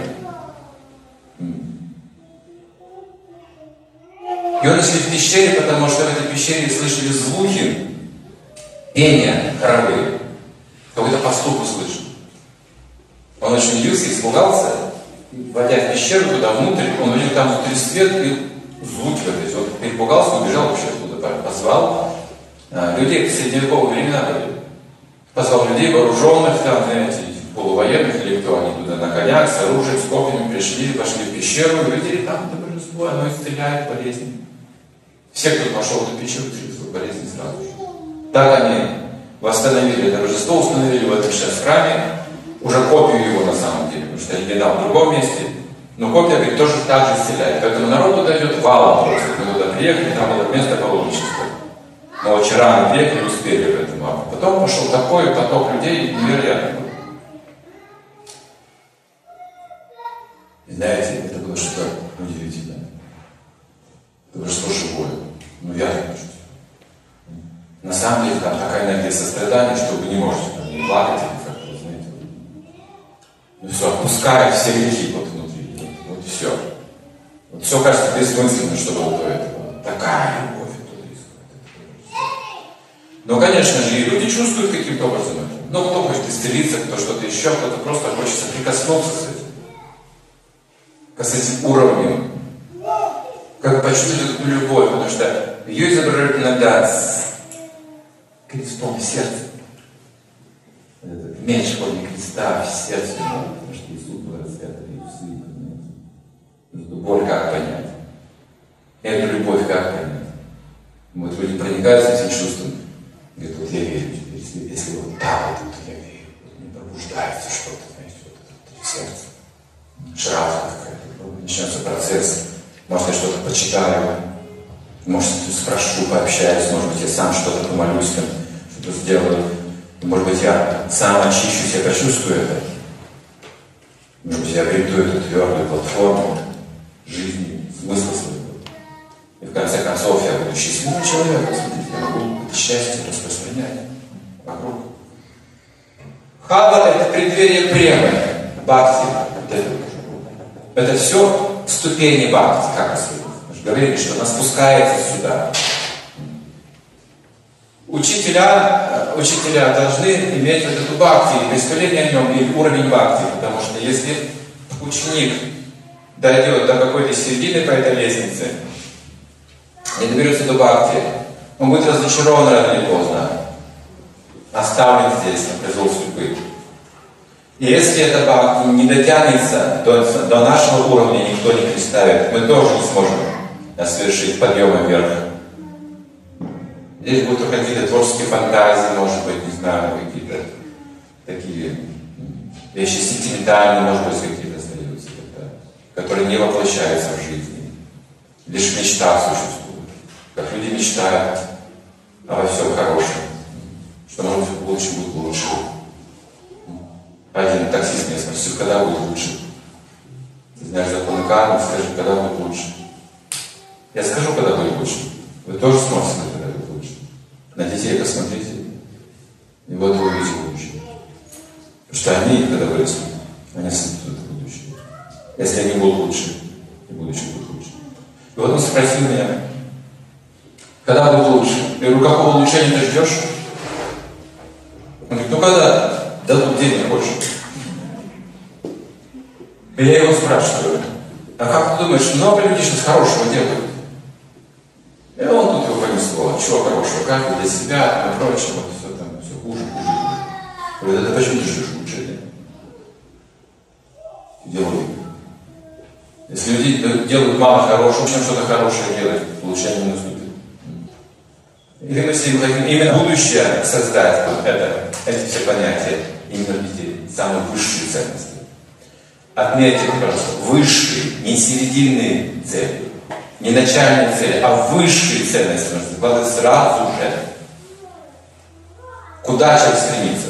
A: Его нашли в пещере, потому что в этой пещере слышали звуки пения хоровые. Какой-то пастух услышал. Он очень удивился, испугался. Войдя в пещеру туда внутрь, он увидел там внутри свет и звуки вот эти. Он перепугался, убежал вообще оттуда, позвал людей, в средневековые времена были. Позвал людей, вооруженных, там, знаете, полувоенных или кто, они туда на конях, с оружием, с копьями пришли, пошли в пещеру, и увидели там это божество, оно исцеляет болезни. Все, кто пошел в эту пещеру, чувствовали болезни сразу же. Так они восстановили это божество, установили в этом сейчас храме, уже копию его на самом деле, потому что оригинал в другом месте, но копия, говорит, тоже так же исцеляет. Поэтому народ туда идет валом просто. Мы туда приехали, там было место паломничества. Но вчера мы приехали, успели в этом. А потом пошел такой поток людей, невероятный. И знаете, это было что-то удивительное. Это было что живое. Ну я так чувствую. На самом деле там такая энергия сострадания, что вы не можете там не плакать или как-то, знаете. Ну все, отпускает все грехи вот внутри. Вот все. Вот все кажется бессмысленно, что было до этого. Такая любовь оттуда исходит. Но, конечно же, и люди чувствуют каким-то образом это. Ну, кто хочет исцелиться, кто что-то еще, кто-то просто хочет соприкоснуться с этим уровнем. Как почувствовать эту любовь, потому что ее изображают иногда с крестом в сердце. Этот меч в форме креста в сердце, потому что Иисус был распят, и усы, эту боль как понять? Эту любовь как понять? Вот люди проникаются этим чувством, говорят, вот я верю теперь, если вот так вот, то я верю, вот не пробуждается что-то, знаете, вот это в сердце. Шрафта какая-то, начнется процесс. Может, я что-то почитаю, может, спрошу, пообщаюсь, может быть, я сам что-то помолюсь, что-то сделаю. Может быть, я сам очищусь, я почувствую это. Может быть, я обрету эту твердую платформу жизни, смысла своего. И в конце концов я буду счастливым человеком. Смотрите, я могу это счастье распространять вокруг. Хава – это преддверие премы, бхакти. Это все ступени бхакти, как рассказывают. Мы же говорили, что она спускается сюда. Учителя должны иметь вот эту бхакти, представление о нем, или уровень бхакти, потому что если ученик дойдет до какой-то середины по этой лестнице, не доберется до бхакти, он будет разочарован рано или поздно, оставлен здесь на произвол судьбы. И если эта бхакти не дотянется до нашего уровня, никто не представит, мы тоже не сможем совершить подъем вверх. Здесь будут какие-то творческие фантазии, может быть, не знаю, какие-то такие вещи сентиментальные, может быть, какие-то остаются, которые не воплощаются в жизни. Лишь в мечтах существуют. Как люди мечтают во всем хорошем, что, может быть, в будущем будет лучше. Один таксист меня спросил, когда будет лучше. Ты знаешь законы кармы, скажи, когда будет лучше. Я скажу, когда будет лучше. Вы тоже сможете сказать, когда будет лучше. На детей посмотрите, и вот вы увидите будущее. Потому что они, когда вырастут, они создадут это будущее. Если они будут лучше, и будущее будет лучше. И вот он спросил меня, когда будет лучше? Я говорю, какого улучшения ты ждешь? Он говорит, ну когда дадут денег больше. И я его спрашиваю, а как ты думаешь, много людей сейчас хорошего делают? И он тут его понесло, чего хорошего, как для себя, и прочее, вот все там, все хуже. Говорит, это почему ты ждешь улучшения? Делай. Если люди делают мало хорошего, чем что-то хорошее делать, улучшение не наступит. Или мы все хотим именно будущее создать, вот эти все понятия, именно видите, самые высшие ценности. Отметьте, пожалуйста, высшие, не серединные цели, не начальные цели, а высшие ценности нужно закладывать сразу же. Куда человек стремится?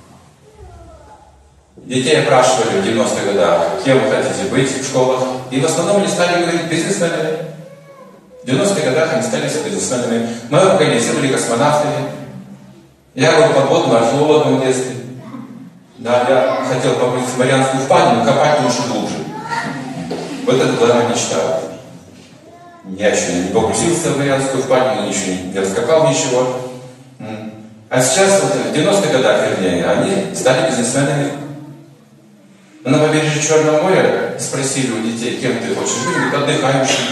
A: Детей опрашивали в 90-х годах, кем вы хотите быть в школах, и в основном они стали говорить бизнесменами. В 90-х годах они стали все бизнесменами. Мое поколение все были космонавтами. Я был подводным археологом в детстве. Да, я хотел попасть в Марианскую впадину, но копать лучше глубже. Вот это была моя мечта. Я еще не погрузился в Марианскую впадину, еще не раскопал ничего. А сейчас, вот, в 90-х годах, вернее, они стали бизнесменами. На побережье Черного моря спросили у детей, кем ты хочешь быть, говорит, отдыхающим.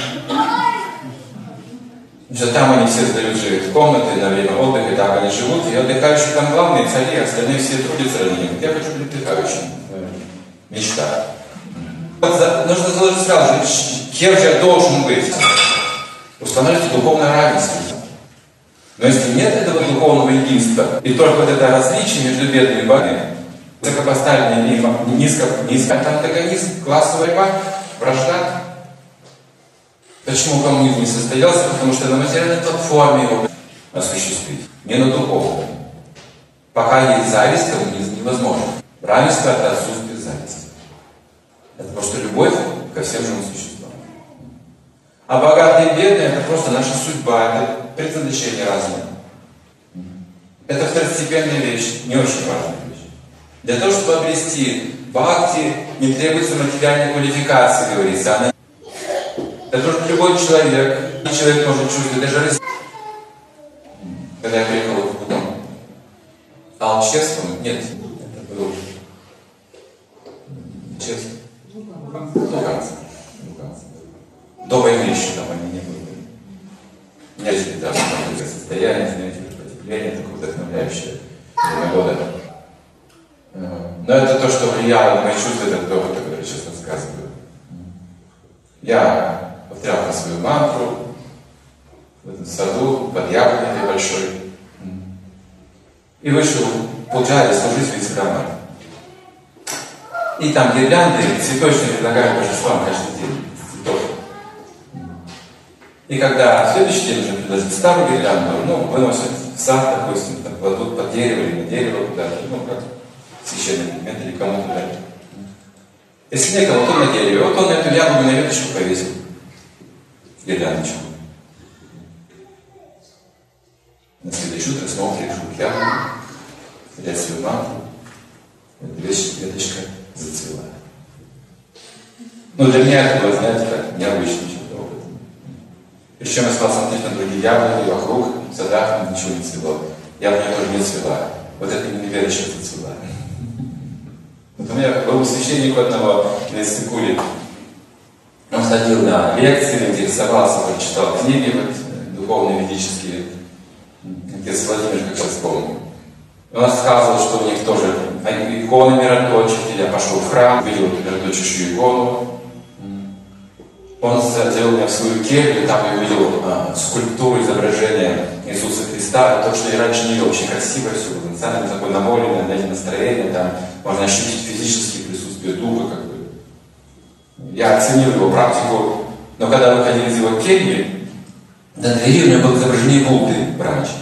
A: Там они все сдают же комнаты на время отдыха, так они живут, и отдыхающие там главные цари, а остальные все трудятся ради них. Я хочу быть отдыхающим. Мечта. Нужно заложить сразу же, кем же я должен быть. Установите духовное равенство. Но если нет этого духовного единства, и только вот это различие между бедными и богатыми, высокопоставленные и низко, это антагонизм, классовая борьба, вражда. Почему коммунизм не состоялся? Потому что на материальной платформе его осуществить, не на духовной. Пока есть зависть, коммунизм невозможен. Равенство – это отсутствие зависти. Это просто любовь ко всем живым существам. А богатые и бедные – это просто наша судьба, это предназначение разное. Это второстепенная вещь, не очень важная вещь. Для того, чтобы обрести бхакти, не требуется материальной квалификации, говорится. Это может любой человек. Человек может чувствовать даже когда я приехал в Бутан. А Алчевском? Нет. Это был Честно. Луганцев. До войны еще там они не были. У меня теперь там состояние, знаете, потепление, такое вдохновляющее время года. Но это то, что влияло на мои чувства, это то, что я сейчас рассказываю. Я повторял про свою мантру в этом саду, под яблоней большой. И вышел в Пуджаре служить в Вицхрамане. И там гирлянды цветочные предлагают божествам каждый день цветов. И когда в следующий день уже предложить старую гирлянду, выносят в сад, допустим, там, кладут под дерево или на дерево куда-то, как священный предмет или кому-то дать. Если некому, то на дереве. Вот он эту яблоню на веточку повесил. Гирляночку. На следующее утро снова пришел к яблоне, взять свою мантру, веточка зацвела. Для меня это было, знаете, как необычный что-то опыт. Причем я стал смотреть на другие яблони вокруг, в садах ничего не цвело. Яблоня тоже не цвела. Вот это именно веточка зацвела. У меня был священник одного на Иссыкуле. Он ходил на лекции, интересовался, прочитал книги духовные, ведические. Отец Владимир, как сейчас помню. Он рассказывал, что у них тоже иконы мироточат, или я пошел в храм, видел эту мироточащую икону. Он сделал меня в свою келью, там я увидел скульптуру, изображения Иисуса Христа. То, что я раньше не видел, очень красиво все было. Национально такое намоленное, дайте настроение, там можно ощутить физическое присутствие духа, как бы. Я оценил его практику, но когда мы ходили из его кельи, на двери у него было изображение Будды брачной.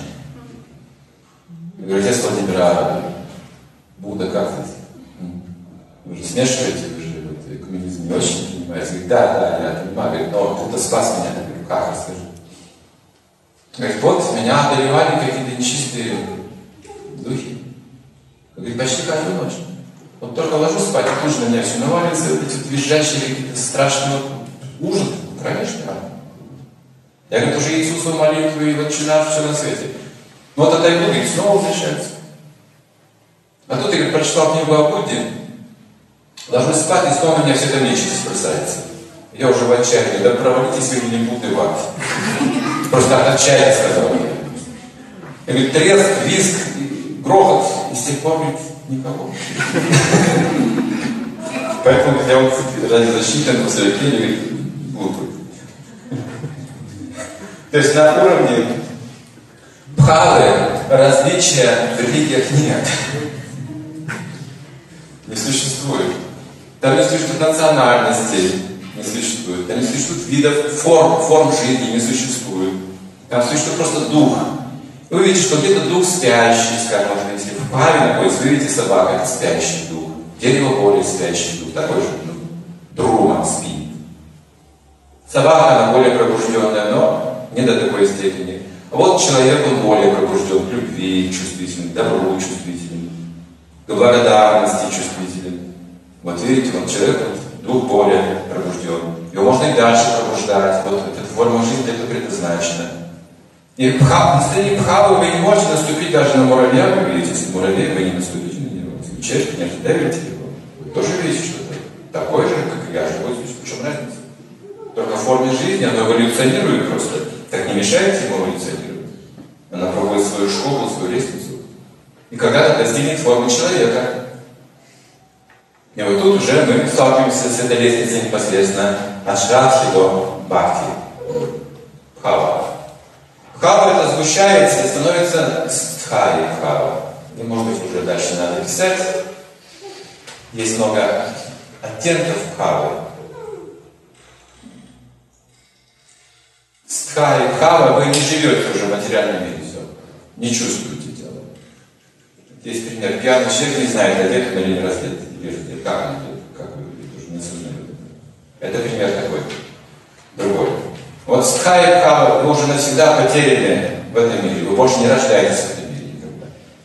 A: Я говорю: отец Владимир, а Будда как здесь? Вы же смешиваете, вы же экуменизм не очень понимаете. Говорит: да, я понимаю. Говорит: но Будда спас меня. Я говорю: как, расскажи. Говорит: вот меня одолевали какие-то нечистые духи. Говорит: почти каждую ночь. Вот только ложусь спать, и тут же на меня все наваливается, эти вот визжащие какие-то страшные ужасы. Конечно. Я, говорит, уже Иисусу молитву и «Отче наш», все на свете. Но вот отойду, и снова возвращается. А тут я, говорит, прочитал книгу о Будде, ложусь спать, и снова на меня все это нечисть бросается. Я уже в отчаянии: да провалитесь вы не Будды в ад. Просто так отчаяние сказал. Я говорю: треск, визг, грохот, и с тех пор, говорит, никого. Поэтому я вот ради защиты на своей книге, говорит, глупый. То есть на уровне бхавы различия в религиях нет. Не существует. Там не существует национальностей, не существует. Там не существует видов, форм жизни не существует. Там существует просто дух. Вы видите, что где-то дух спящий, скажем, если в бхаве находится, вы видите собака, это спящий дух. Дерево более спящий дух, такой же, друма спит. Собака, она более пробужденная, но не до такой степени. А вот человек, он более пробужден к любви, чувствителен, к добру чувствителен, к благодарности чувствителен. Вот видите, вот человек, вот, дух более пробужден. Его можно и дальше пробуждать. Вот эта форма жизни для этого предназначена. И в состоянии бхавы вы не можете наступить даже на муравья, вы видите, если муравей, вы не наступите на него. Если чешете, не давите его. Вы тоже видите что-то такое же, как и я, живой существо. В чем разница? Только в форме жизни оно эволюционирует просто. Так не мешайте ему эволюционировать. Она проходит свою школу, свою лестницу. И когда-то достигнет формы человека. И вот тут уже мы сталкиваемся с этой лестницей непосредственно от шрадхи до бхакти. Бхава. Бхава это сгущается и становится стхаи бхава. И, может быть, уже дальше надо писать. Есть много оттенков бхавы. Стхаи бхава, вы не живете уже в материальном мире, все. Не чувствуете тело. Есть пример. Пьяный человек не знает, одет он или не раздет. Как он одет, как вы уже не осознаете. Это пример такой. Другой. Вот стхаи бхава, вы уже навсегда потеряны в этом мире. Вы больше не рождаетесь в этом мире никогда.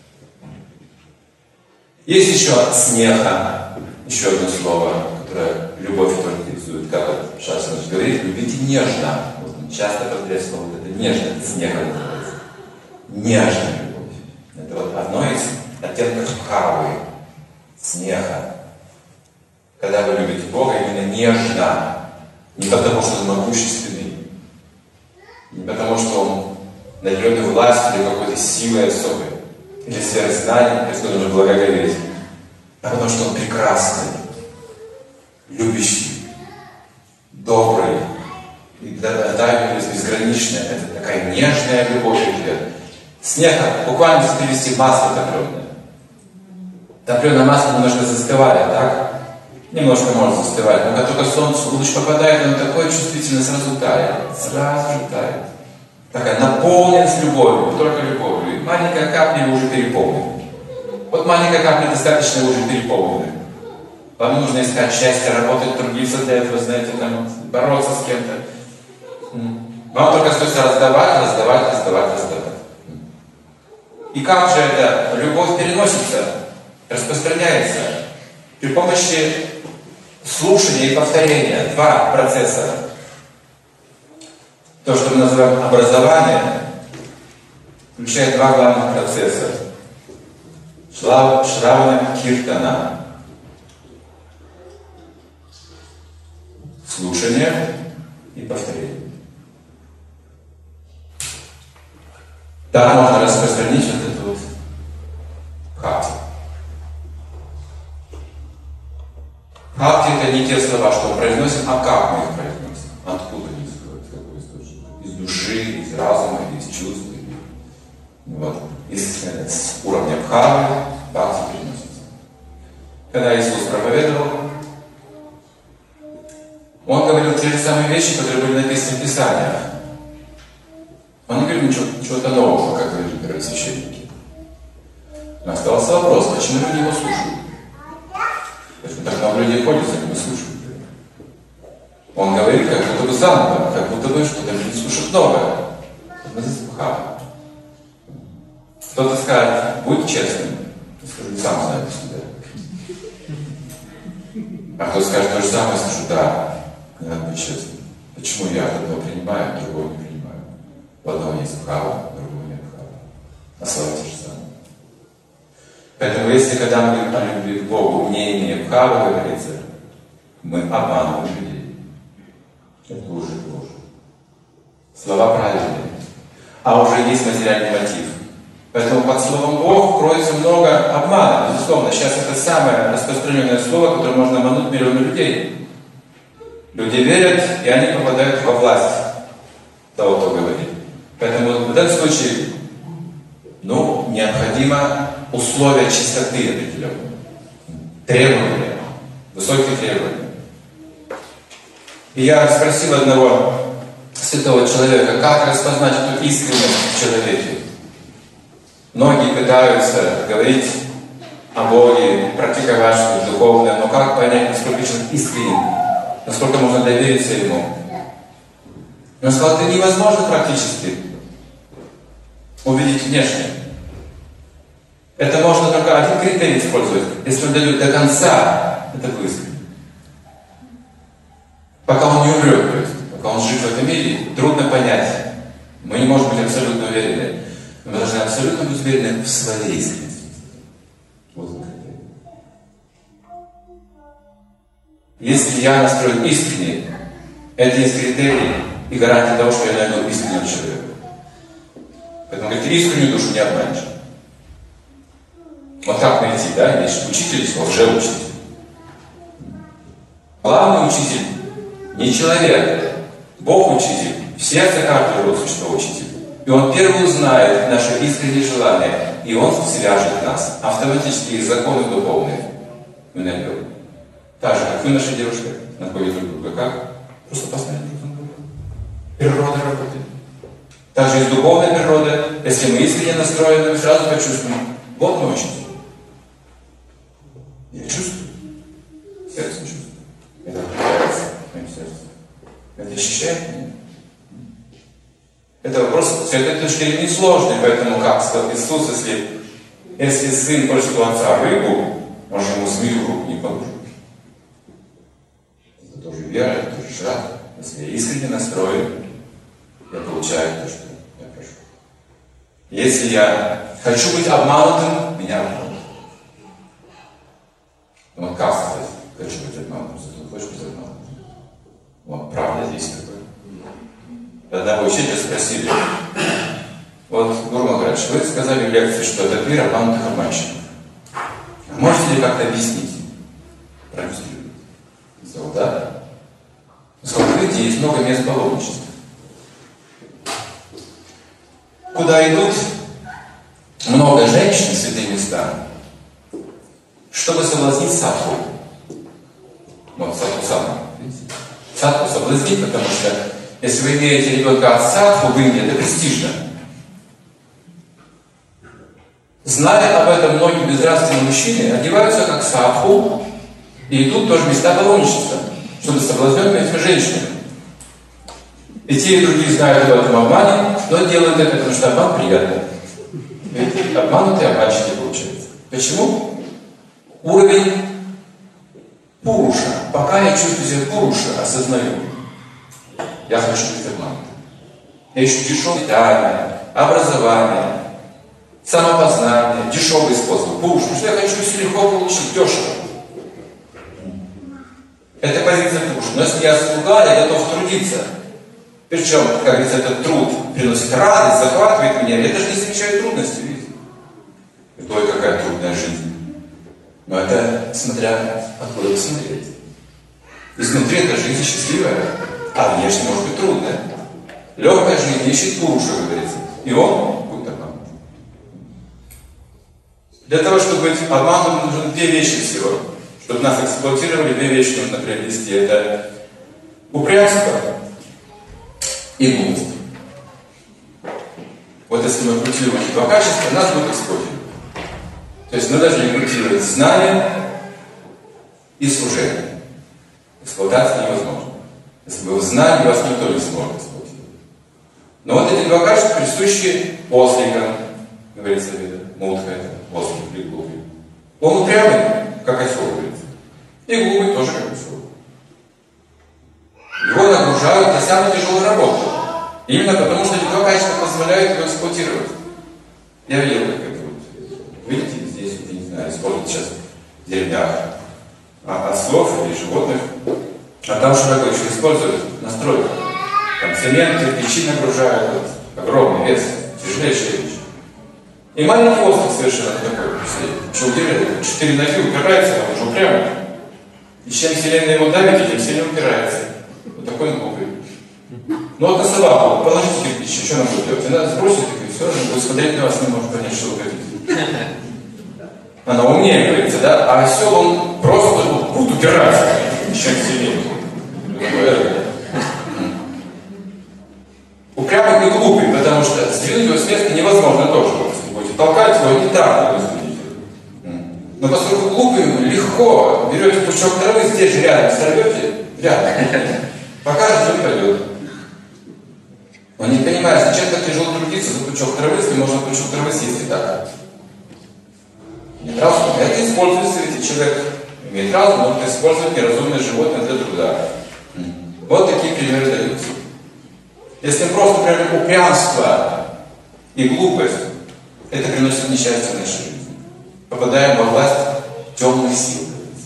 A: Есть еще снеха, еще одно слово, которое любовь только рисует. Как вот Шастраш говорит, любите нежно. Вот он часто повторяет слово, вот это нежно, это снеха называется. Нежная любовь. Это вот одно из оттенков бхавы, снеха. Когда вы любите Бога именно нежно, не потому что он могущественный, не потому что он наделенный властью или какой-то силой особой, или сферой знаний, без которой нужно благоговеть, а потому что он прекрасный, любящий, добрый, и да, безграничная. Это такая нежная любовь идет. Снег буквально перевести в масло топленое. Топленое масло немножко застывает, так? Немножко может застывать, но как только солнце луч попадает, оно такое чувствительно, сразу тает. Сразу же тает. Такая наполненность любовью, только любовью. И маленькая капля уже переполнена. Вот маленькая капля достаточно уже переполнена. Вам нужно искать счастье, работать, трудиться для этого, знаете, там, бороться с кем-то. Вам только остается раздавать. И как же эта любовь переносится, распространяется? При помощи слушания и повторения. Два процесса. То, что мы называем образование, включает два главных процесса. Шравана киртана. Слушание и повторение. Так можно распространить вот эту вот бхакти. Бхакти — это не те слова, что мы произносим, а как мы их произносим. Откуда они исходят, какой источник. Из души, из разума, из чувств. Вот. С уровня бхавы бхакти переносится. Когда Иисус проповедовал, Он говорил те же самые вещи, которые были написаны в Писаниях. Он не говорил чего-то нового, как говорили первосвященники. Но остался вопрос, почему люди его слушают? Почему так много людей ходят за ним и слушают? Он говорит, как будто бы заново, как будто бы что-то люди слушают новое. Это называется бхава. Кто-то скажет, будь честным. Я скажу, сам знаю себя. А кто скажет то же самое, скажу, да, не надо быть честным. Почему я одного принимаю, другого не принимаю? У одного есть бхава, у другого нет бхава. А слова те же самые. Поэтому если когда мы говорим о любви к Богу, не имея бхавы, говорится, мы обманываем людей. Это уже ложь. Слова правильные. А уже есть материальный мотив. Поэтому под словом Бог кроется много обмана. Безусловно, сейчас это самое распространенное слово, которое можно обмануть миллионы людей. Люди верят, и они попадают во власть того, кто говорит. Поэтому в этом случае, необходимо условия чистоты определенные. Требования. Высокие требования. И я спросил одного святого человека, как распознать эту искренность в человеке. Многие пытаются говорить о Боге, практиковать что-то духовное, но как понять, насколько человек искренен, насколько можно довериться ему? Он сказал, это невозможно практически увидеть внешне. Это можно только один критерий использовать, если он дойдет до конца, это искренне. Пока он не умрет, то есть, пока он жив в этом мире, трудно понять. Мы не можем быть абсолютно уверены. Мы должны абсолютно быть уверены в своей искренности. Вот он критерий. Если я настроен искренне, это есть критерий и гарантия того, что я найду искреннего человека. Поэтому, говорит, искреннюю душу не обманешь. Вот как найти, да? Есть учитель, есть лжеучитель. Главный учитель не человек, Бог учитель. В сердце каждого живет существо учитель. И Он первый узнает наши искренние желания, и Он свяжет нас. Автоматически их законы духовные мы найдем. Так же, как вы, наша девушка, находите друг друга. Как? Просто посмотрите друг на друга. Природа работает. Также из духовной природы, если мы искренне настроены, мы сразу почувствуем, вот мой учитель. Я чувствую. Сердце чувствует. Это нравится моим сердцем. Это ощущает меня. Это вопрос с этой точки зрения несложный, поэтому, как сказал Иисус, если сын просит у отца рыбу, он же ему змею в руку не положит. Это тоже вера, это тоже жажда. Если я искренне настроен, я получаю то, что я прошу. Если я хочу быть обманутым, меня обманут. Вот как сказать, хочу быть обманутым, ты хочешь быть обманутым? Вот правда здесь такое. Одного учителя спросили, вот, Гуру Махарадж, вы сказали в лекции, что этот мир обманутых обманщиков. Можете ли как-то объяснить? Проиллюстрировать? Сказал, да. Сказал, видите, есть много мест паломничества. Куда идут много женщин, святые места, чтобы соблазнить садху. Вот садху сам. Садху соблазнить, потому что если вы имеете ребенка от садху в Индии, это престижно. Зная об этом, многие безнравственные мужчины одеваются как садху и идут тоже в места паломничества, чтобы соблазненными этими женщинами. И те, и другие знают об этом обмане, но делают это, потому что обман приятный. Ведь обманутые обманщики получаются. Почему? Уровень пуруша. Пока я чувствую себя пуруша, осознаю. Я хочу быть обманутым. Я ищу дешевое питание, образование, самопознание, дешевый способ. Пуруш, потому что я хочу все легко получить, дешево. Это позиция пуруша. Но если я слуга, я готов трудиться. Причем, как говорится, этот труд приносит радость, захватывает меня. Я даже не замечаю трудности, видите? И то, какая трудная жизнь. Но это смотря откуда посмотреть. Изнутри эта жизнь счастливая, а внешне может быть трудная. Легкая жизнь ищет пурушу, как говорится. И он будет обманут. Для того, чтобы быть обманутым, нужны две вещи всего. Чтобы нас эксплуатировали, две вещи нужно приобрести. Это упрямство и глупость. Вот если мы культивируем эти два качества, нас будут эксплуатировать. То есть мы должны культивировать знания и служение. Эксплуатация невозможна. Если вы знаете, вас никто не сможет эксплуатировать. Но вот эти два качества присущи осликам, говорится, мутха это, ослик или глупый. Он упрямый, как осел, говорится. И глупый тоже, как осел. Его нагружают на самую тяжелую работу. Именно потому, что эти два качества позволяют его эксплуатировать. Я видел, как это вот. Видите, здесь, я не знаю, используют сейчас в деревнях ослов или животных. А там широко еще используют настройку. Там цемент, кирпичи нагружают, вот, огромный вес, тяжелейшая вещь. И маленький ослик совершенно такой. Что удивляет, 4 ноги упирается, он уже упрямый. И чем сильнее его давит, тем сильнее упирается. Вот такой он глупый. Ну вот на собаку, положите кирпич, что она будет делать? Она сбросит и все, она будет смотреть на вас, не может понять, что вы хотите. Она умнее, говорится, да? А осел, он просто будет упираться, чем сильнее. Упрямый и глупый, потому что сдвинуть его с места невозможно тоже. Если будете толкать его, не так вы сдвинете. Но поскольку глупый, легко берете пучок травы, здесь же рядом сорвете, рядом. Покажете, он пойдет. Он не понимает, зачем так тяжело трудиться за пучок травы, если можно пучок травы съесть и так. Нет разума. Это используется, ведь человек имеет разум, может использовать неразумное животное для труда. Вот такие примеры даются. Если просто прям упрямство и глупость, это приносит несчастье в нашей жизни. Попадаем во власть темных сил.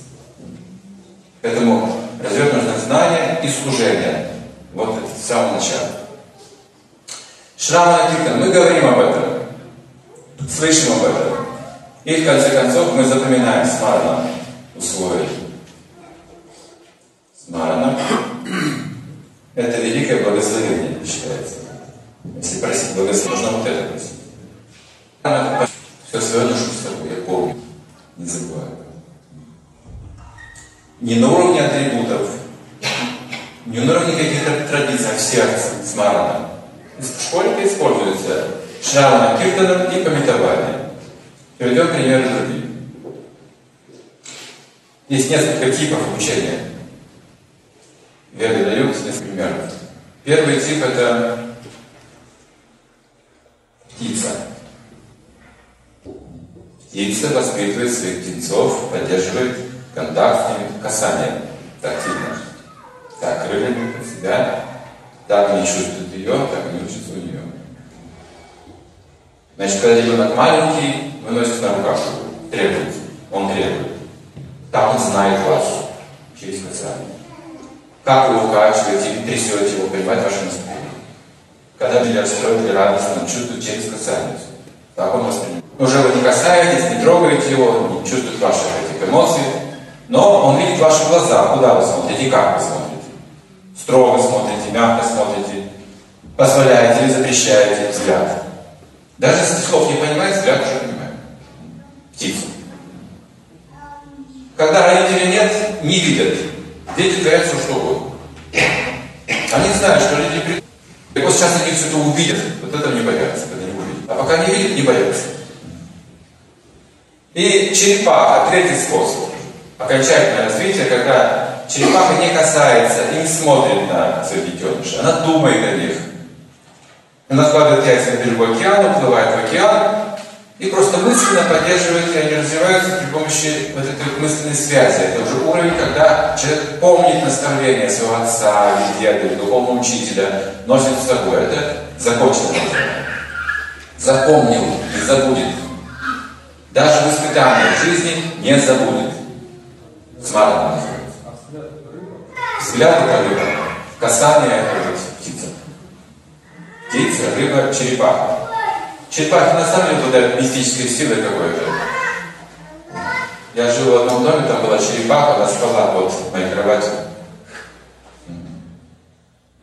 A: Поэтому развивать нужно знание и служение. Вот это с самого начала. Шрамана Киртан. Мы говорим об этом. Слышим об этом. И в конце концов мы запоминаем смарана условия. Смарана – это великое благословение, считается. Если просить благословение, нужно вот это просить. Все свое ношу с тобой, я помню. Не забываю. Не на уровне атрибутов, не на уровне каких-то традиций, а в сердце, смарана. В школе используется шрамана киртаном и пометование. Приведем примеры другие. Есть несколько типов обучения. Веды дают несколько примеров. Первый тип – это птица. Птица воспитывает своих птенцов, поддерживает контакт с ними, касание тактильно. Так, крыльями под себя. Так они чувствуют ее, так они учатся у нее. Значит, когда ребенок маленький, выносится на руках, требует. Он требует. Так он знает вас через касание. Как вы укачиваете или трясете его, понимать ваше настроение. Когда меня строит или радостно, он чувствует через касание. Так он воспринимает. Уже вы не касаетесь, не трогаете его, не чувствует ваших этих эмоций, но он видит ваши глаза, куда вы смотрите и как вы смотрите. Строго смотрите, мягко смотрите, позволяете или запрещаете взгляд. Даже если слов не понимает, взгляд уже понимает. Птицу. Когда родителей нет, не видят. Дети творят все, что угодно. Они знают, что родители придут. И вот сейчас они все это увидят. Вот этого не боятся, когда не увидят. А пока не видят, не боятся. И черепаха, третий способ. Окончательное развитие, когда черепаха не касается и не смотрит на своих детенышей. Она думает о них. Она складывает яйца на берегу океана, уплывает в океан и просто мысленно поддерживает, и они развиваются при помощи вот этой мысленной связи. Это уже уровень, когда человек помнит наставления своего отца, или деда, или духовного учителя, носит с собой. Это законченное. Запомнил, не забудет. Даже в испытании жизни не забудет. Смарана называется. Взгляд это рыба. Касание это птица. Птица, рыба, черепаха. Черепахи на самом деле обладают мистической силой какой-то. Я жил в одном доме, там была черепаха, она спала под моей кроватью.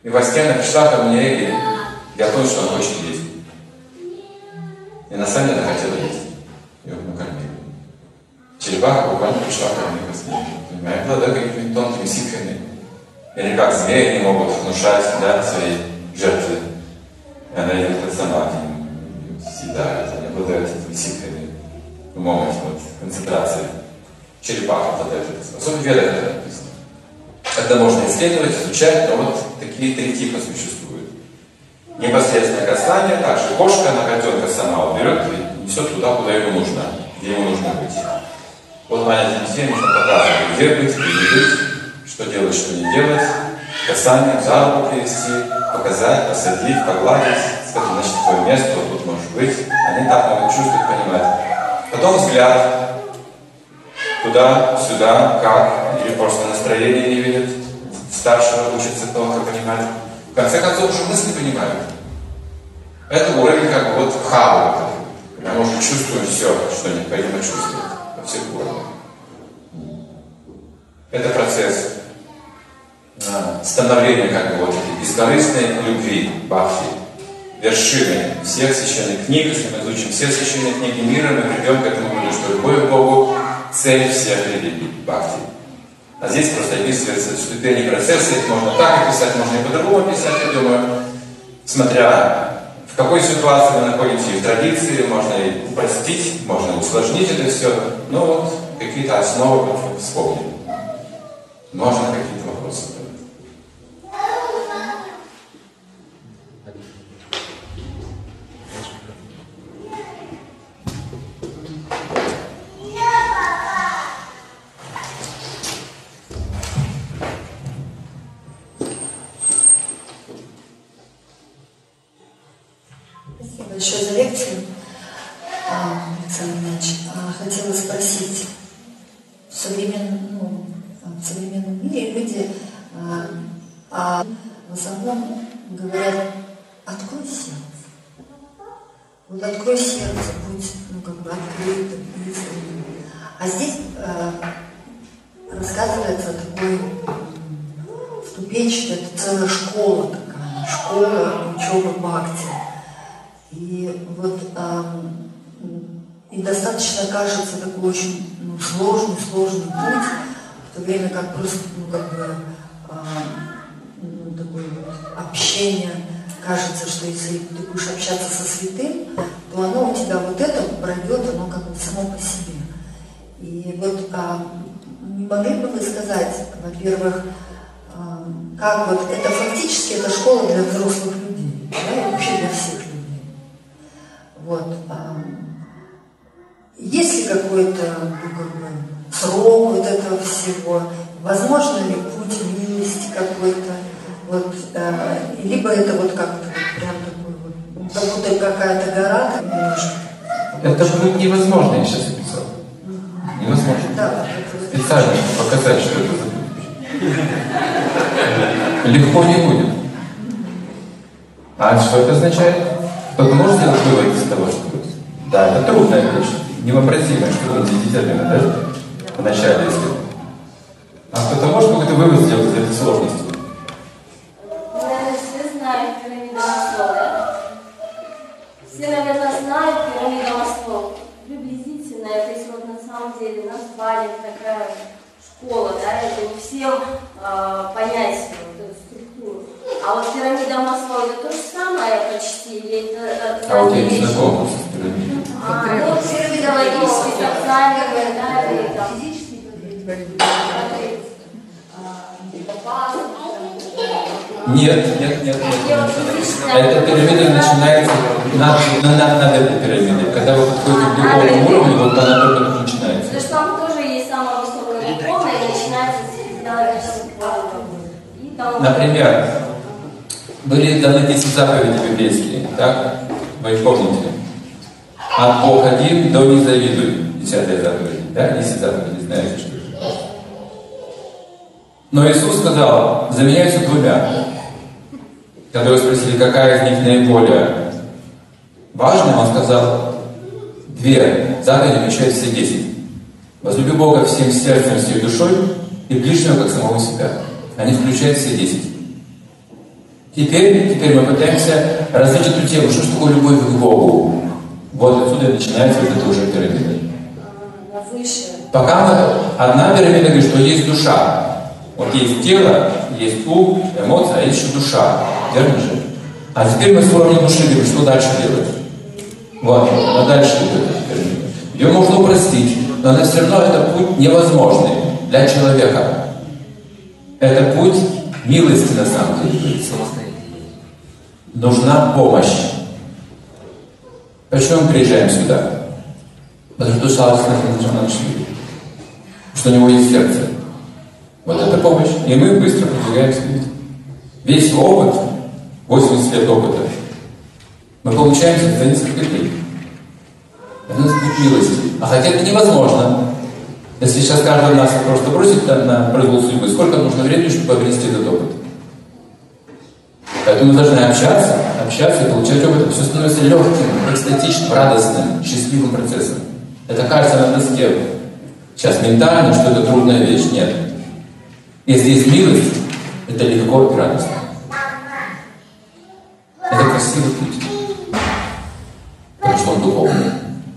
A: И Вастена пришла ко мне, и я понял, что она хочет есть. И на самом деле она хотела есть. Ее накормили. Черепаха буквально пришла ко мне во сне. Я обладаю какими-то тонкими ситхами. И они как змеи не могут внушать, да, своей жертве. И она идет как сама к ним съедает. Они обладают этими ситхами, умом, вот, концентрацией. Черепаха обладает этим. Особенно в Ведах это написано. Это можно исследовать, изучать, но вот такие три типа существуют. Непосредственное касание, также кошка, она котенка сама уберет и несет туда, куда ему нужно, где ему нужно быть. Вот маленьким детей нужно показывать, где быть, где не быть, что делать, что не делать, касание, за руку привести, показать, посадить, погладить, сказать, значит, твое место, вот тут можешь быть. Они так могут чувствовать, понимать. Потом взгляд. Туда, сюда, как, или просто настроение не видят. Старшего учатся тонко понимать. В конце концов, уже мысли понимают. Это уровень как бы вот хавы. Когда мы уже чувствуем все, что необходимо чувствовать во всех уровнях. Это процесс становления как бы вот этой бескорыстной любви, бхакти. Вершины всех священных книг. Если мы изучим все священные книги мира, мы придем к этому выводу, что любовь к Богу — цель всех религий, бхакти. А здесь просто описывается ступени процесса, их можно так описать, можно и по-другому описать, я думаю. Смотря в какой ситуации вы находитесь в традиции, можно и упростить, можно усложнить это все. Но вот какие-то основы вспомнить. Можно какие-то вопросы задать.
B: Спасибо большое за лекцию, Александр Иванович. Хотела спросить, в современном мире люди в основном говорят: открой сердце. Вот открой сердце, будь открытым, искренним. А здесь рассказывается о такой ступенчатой, это целая школа такая, школа учебы бхакти. И вот и достаточно кажется такой очень сложный путь, в то время как просто такое вот общение, кажется, что если ты будешь общаться со святым, то оно у тебя вот это пройдет, оно как бы само по себе. И вот не могли бы вы сказать, во-первых, как вот это фактически это школа для взрослых людей, да, и вообще для всех людей. Вот. Есть ли какой-то срок вот этого всего? Возможно ли путь милости какой-то? Вот, либо это вот как-то вот прям такой вот, как будто какая-то гора там немножко.
A: Это будет невозможно, я сейчас описал. Невозможно.
B: Да,
A: специально показать, что это за путь. Легко не будет. А что это означает? Кто-то может сделать вывод из того, что будет? Да, это трудная вещь, невообразимая, что вы действительно, да? Вначале, если. А кто-то может какой-то вывод сделать из этой сложности?
C: Наверное, все знают пирамиду Маслоу, да? Все, наверное, знают пирамиду Маслоу. Приблизительно, то есть вот на самом деле назвали такая школа, да, это не всем понять вот эту структуру. А вот пирамида Маслоу это то же самое почти, или это...
A: А вот я не знакома с пирамидой.
C: Ну, пирамида логически, социальная, да, или там...
A: Нет. Эта пирамида начинается над этой пирамидой. Когда вы подходите к духовному уровню, вот она только начинается.
C: Потому что там тоже есть самая высокая духовная, и начинается с физиологического.
A: Например, были даны 10 заповедей библейские, так? Вы их помните? От Бог один до не завидуй. 10-я заповедь, да? 10 заповедей, знаете, что это? Но Иисус сказал, заменяются двумя. Когда вы спросили, какая из них наиболее важная, он сказал, 2 заповеди вмещают все 10. Возлюби Бога всем сердцем, всей душой и ближнего, как самого себя. Они включают все 10. Теперь мы пытаемся развить эту тему, что такое любовь к Богу. Вот отсюда начинается вот эта уже пирамида.
C: Выше.
A: Пока одна пирамида говорит, что есть душа. Вот есть тело, есть ум, эмоции, а есть еще душа. Верно же? А теперь мы с уровня души говорим, что дальше делать. Вот, а дальше идет. Ее можно упростить, но она все равно это путь невозможный для человека. Это путь милости на самом деле. Нужна помощь. Почему мы приезжаем сюда? Потому что душа нашли. Что у него есть сердце. Вот это помощь. И мы быстро продвигаемся. Весь опыт, 80 лет опыта, мы получаем за несколько дней. Это называется милости. А хотя это невозможно. Если сейчас каждый из нас просто бросит на произвол судьбы, сколько нужно времени, чтобы обрести этот опыт? Поэтому мы должны общаться и получать опыт. Все становится легким, экстатичным, радостным, счастливым процессом. Это кажется на доске. Сейчас ментально, что это трудная вещь. Нет. Если есть милость, это легко и радостно. Это красивый путь. Потому что он духовный.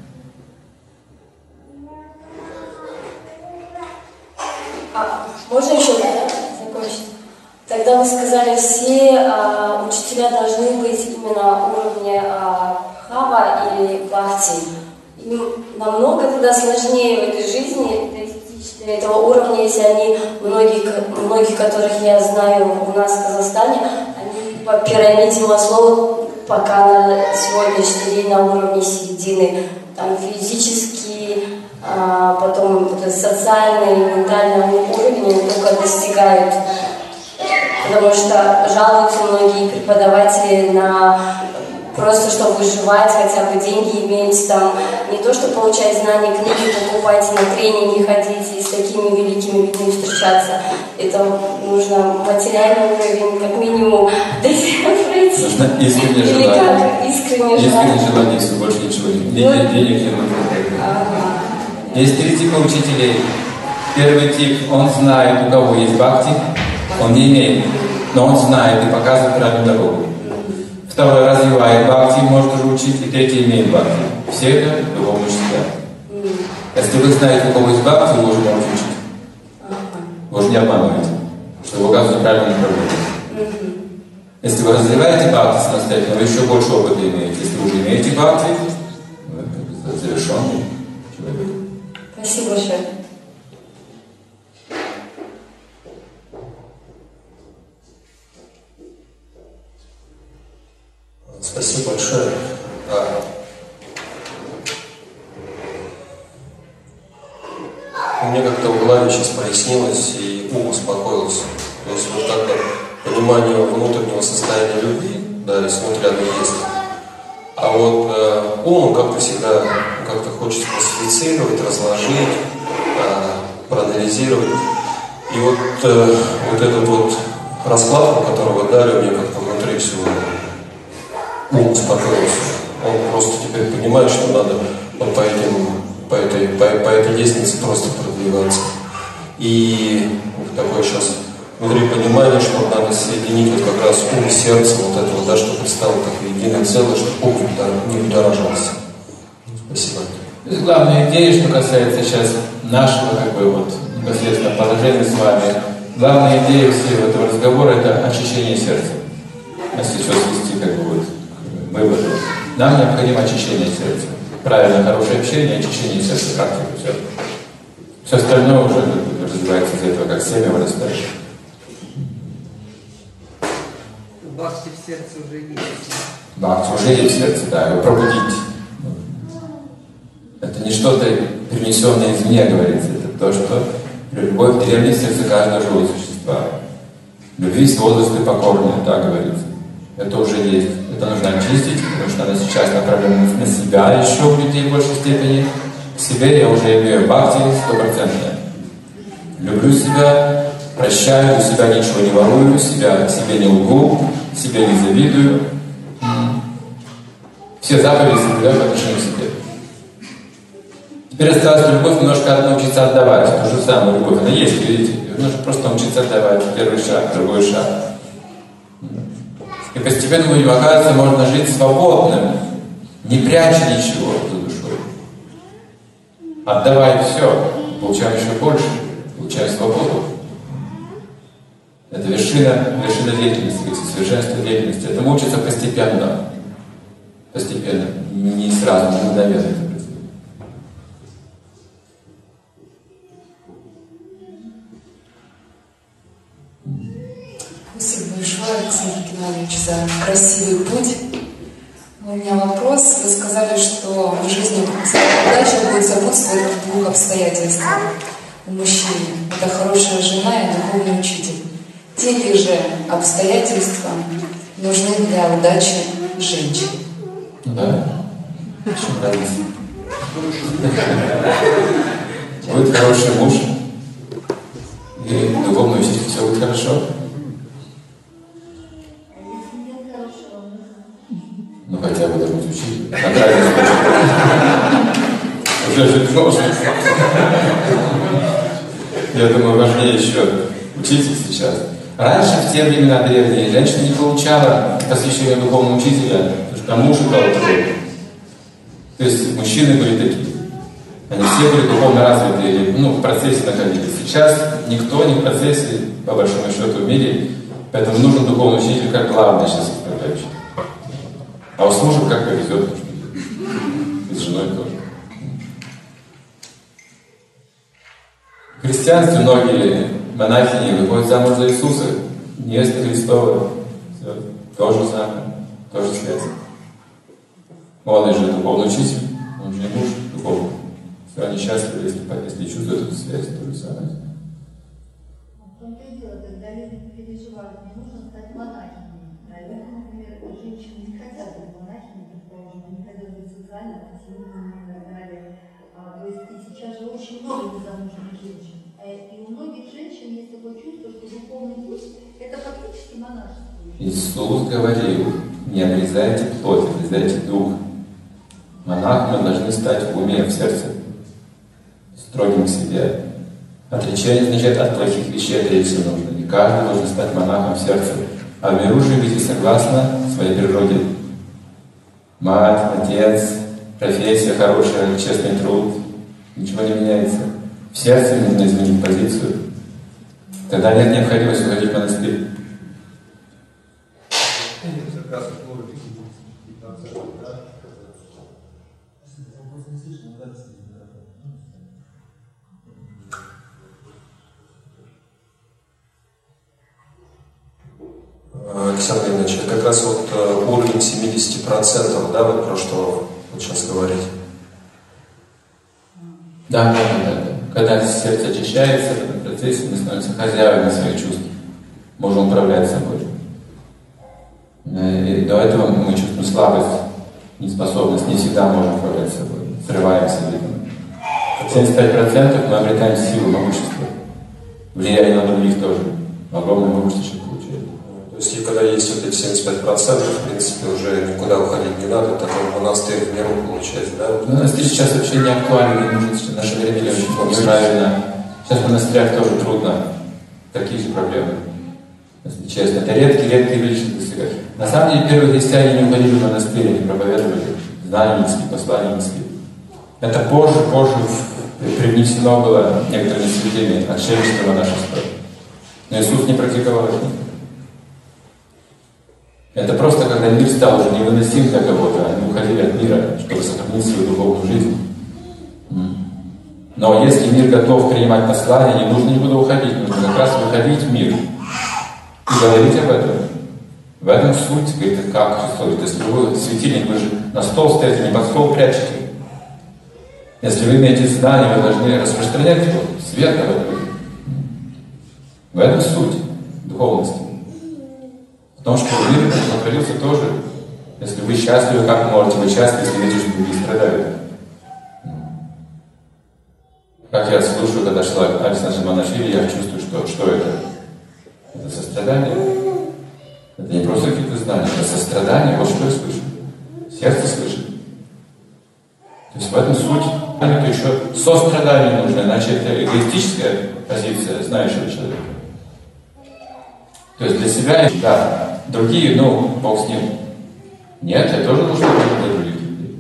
C: Можно еще закончить? Тогда вы сказали, все учителя должны быть именно уровня Бхава или Бхакти. Им намного тогда сложнее в этой жизни достичь этого уровня, если они, многие, которых я знаю у нас в Казахстане, они по пирамиде Маслоу пока на сегодняшний день на уровне середины, там физически, потом социальный, ментальный уровень только достигают. Потому что жалуются многие преподаватели на просто, чтобы выживать, хотя бы деньги иметь, там, не то, что получать знания, книги покупать, на тренинги ходить и с такими великими людьми встречаться. Это нужно материальный уровень, как минимум, пройти.
A: Нужно искреннее желание.
C: Или как? Искреннее
A: желание, все больше ничего нет. Денег не нужно. Есть три типа учителей. Первый тип, он знает, у кого есть бхакти, он не имеет, но он знает и показывает правильную дорогу. Второй развивает бхакти, может уже учить, и третий имеет бхакти. Все это духовные учителя. Если вы знаете, у кого есть бхакти, вы уже можете учить. Вы уже не обманываете, что вы указываете правильное направление. Если вы развиваете бхакти самостоятельно, вы еще больше опыта имеете. Если вы уже имеете бхакти, вы завершенный человек.
C: Спасибо большое.
D: Спасибо большое. Мне как-то в голове сейчас прояснилось и ум успокоился. То есть вот так вот понимание внутреннего состояния любви, да, если внутри оно есть. А вот ум как-то всегда как-то хочет классифицировать, разложить, проанализировать. И вот этот вот расклад, который вы дали, мне как-то внутри всего ум успокоился. Он просто теперь понимает, что надо вот по этой лестнице просто продвигаться. И вот такое сейчас внутри понимание, что надо соединить вот как раз ум и сердце, вот это вот, да, чтобы стало как единое целое, чтобы ум не удорожался. Спасибо.
A: То есть главная идея, что касается сейчас нашего непосредственно положения с вами, главная идея всего этого разговора — это очищение сердца. Если что свести выводы. Нам необходимо очищение сердца. Правильно, хорошее общение, очищение сердца, практика, все. Все остальное уже развивается из этого, как семя вырастает.
E: Бхакти в сердце уже есть.
A: Бхакти уже есть в сердце, да, его пробудить. Это не что-то принесенное извне, говорится, это то, что любовь древнее сердце каждого живого существа. Любви с возраста покорная, так говорится. Это уже есть. Это нужно очистить, потому что она сейчас направлена на себя еще у людей в большей степени. К себе я уже имею бхакти 100%. Люблю себя, прощаю, у себя ничего не ворую, себе не лгу, себе не завидую. Все заповеди соблюдаю по отношению к себе. Теперь осталось любовь немножко научиться отдавать. То же самое, любовь, она есть, видите? Нужно просто научиться отдавать. Первый шаг, другой шаг. И постепенно мы, оказывается, можно жить свободным, не пряча ничего за душой. Отдавая все, получаем еще больше, получаем свободу. Это вершина деятельности, совершенство деятельности. Это учится постепенно. Постепенно, не сразу, не мгновенно это происходит.
F: Спасибо большое, Александр Геннадьевич, за красивый путь. У меня вопрос. Вы сказали, что в жизни удача будет сопутствовать двух обстоятельствам у мужчины. Это хорошая жена и духовный учитель. Те ли же обстоятельства нужны для удачи женщин?
A: Да. В чем разница? Будет хороший муж, и духовный учитель, все будет хорошо. Ну хотя бы должен быть учитель. Уже жить можно. Я думаю, важнее еще учитель сейчас. Раньше, в те времена древние, женщина не получала посвящение духовного учителя, потому что там муж играл роль. То есть мужчины были такие. Они все были духовно развиты или в процессе находились. Сейчас никто не в процессе, по большому счету, в мире. Поэтому нужен духовный учитель как главный сейчас управляющий. А у мужа как повезет, и с женой тоже. В христианстве многие монахини выходят замуж за Иисуса, невеста Христова, тоже замуж, тоже связь. Он же духовный учитель, он же не муж духовный. Все они счастливы, если чувствуют эту связь, то же самое.
G: В том-то и дело, когда люди переживают, не нужно стать монахиней. Наверное, например, женщины не хотят быть монахиней, предположим, они хотят быть социально активными и так далее. То есть и сейчас же очень много незамужних женщин. И у многих женщин есть такое чувство, что духовный путь – это фактически монашество.
A: Иисус говорил, не обрезайте плоть, обрезайте дух. Монахами должны стать в уме, в сердце, строгим к себе. Отречение означает от плохих вещей отречься нужно. Не каждый должен стать монахом в сердце. А в миру живите согласно своей природе. Мать, отец, профессия хорошая, честный труд. Ничего не меняется. В сердце нужно изменить позицию. Тогда нет необходимости уходить в монастырь.
D: Александр Ильич, это как раз вот уровень 70%, да, вот про что вы сейчас говорите?
A: Да. Когда сердце очищается, в этом процессе мы становимся хозяевами своих чувств. Можем управлять собой. И до этого мы чувствуем слабость, неспособность, не всегда можем управлять собой. Срываемся, видимо. 75% мы обретаем силу, могущество. Влияние на других тоже. Огромное могущество получаем.
D: То есть, и когда есть вот эти 75%, в принципе, уже никуда уходить не надо, такой монастырь в миру получается, да?
A: Монастырь сейчас вообще не актуален, не нужен, в наше время не очень неправильно. Сейчас в монастырях тоже трудно. Такие же проблемы. Если честно, это редкие личности. На самом деле, первые христиане не уходили в монастырь, они проповедовали знания низкие, послания низкие. Это позже привнесено было некоторыми святыми отшельничества монашества. Но Иисус не практиковал это. Это просто, когда мир стал уже невыносим для кого-то, они уходили от мира, чтобы сохранить свою духовную жизнь. Но если мир готов принимать послание, не нужно никуда уходить, нужно как раз выходить в мир и говорить об этом. В этом суть, говорит, как Христос. Если вы светильник, вы же на стол стоите, не под стол прячете. Если вы имеете знания, вы должны распространять его, свет об этом. В этом суть духовности. В том, что мир находился тоже. Если вы счастливы, как можете быть счастливы, если видите, что другие страдают. Как я слушаю, когда шла Александр Манашвили, я чувствую, что это? Это сострадание. Это не просто какие-то знания, это сострадание. Вот что я слышу. Сердце слышит. То есть в этом суть. Это еще сострадание нужно, иначе это эгоистическая позиция знающего человека. То есть для себя, да, Другие, ну, Бог с ним. Нет, я тоже должен быть для других людей.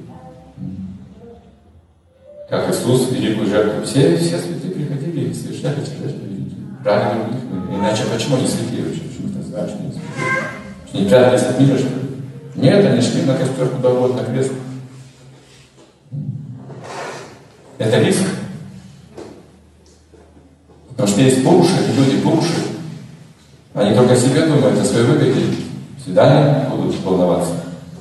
A: Как Иисус, великую жертву. Все святые приходили и совершали эти жертвы великие. Брали других. Иначе почему не святые вообще? Почему их называют, что не святые? Что не прятались от мира, что ли? Нет, они шли на костер куда угодно, на крест. Это риск. Потому что есть пуруши, люди пуруши. Они только о себе думают, о своей выгоде. Всегда не будут волноваться.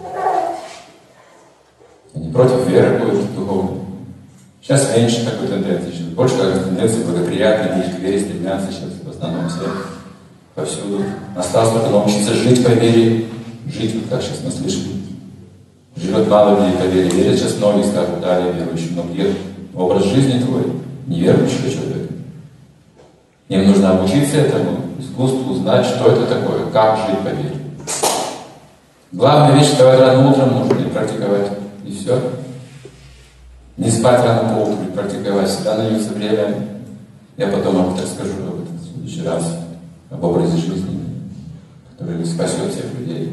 A: Они против веры будут духовной. Сейчас меньше такой тенденции. Сейчас больше как тенденция благоприятная, люди к вере стремятся сейчас в основном все повсюду. Осталось только научиться жить по вере. Жить, вот как сейчас мы слышали. Живет мало людей по вере. Верят сейчас многие, скажут, да, я верующий. Но где образ жизни твой? Неверующего человека. Им нужно обучиться этому искусству, узнать, что это такое, как жить по вере. Главная вещь, вставать рано утром нужно и практиковать. И все. Не спать рано по утру и практиковать. Всегда найдется время. Я потом вам расскажу об этом в следующий раз. Об образе жизни, который спасет всех людей.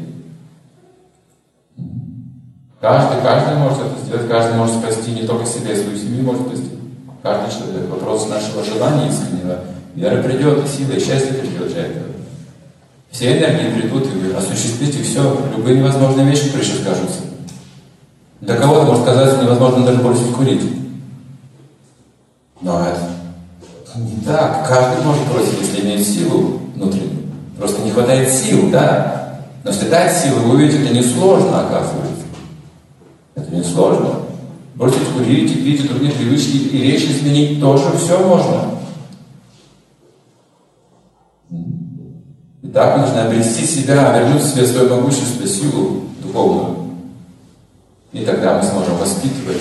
A: Каждый может это сделать, каждый может спасти не только себя, и свою семью может спасти. Каждый человек. Вопрос нашего желания искреннего. Вера придет, и сила, и счастье придет для этого. Все энергии придут, и вы осуществите все, любые невозможные вещи, которые сейчас кажутся. Для кого-то может казаться невозможно даже бросить курить. Но это не так. Каждый может бросить, если имеет силу внутреннюю. Просто не хватает сил, да. Но если дать силу, вы увидите, это несложно, оказывается. Это несложно. Бросить курить, и пить, и другие привычки, и речь изменить тоже все можно. И так нужно обрести себя, вернуть себе свое могущество, силу духовную. И тогда мы сможем воспитывать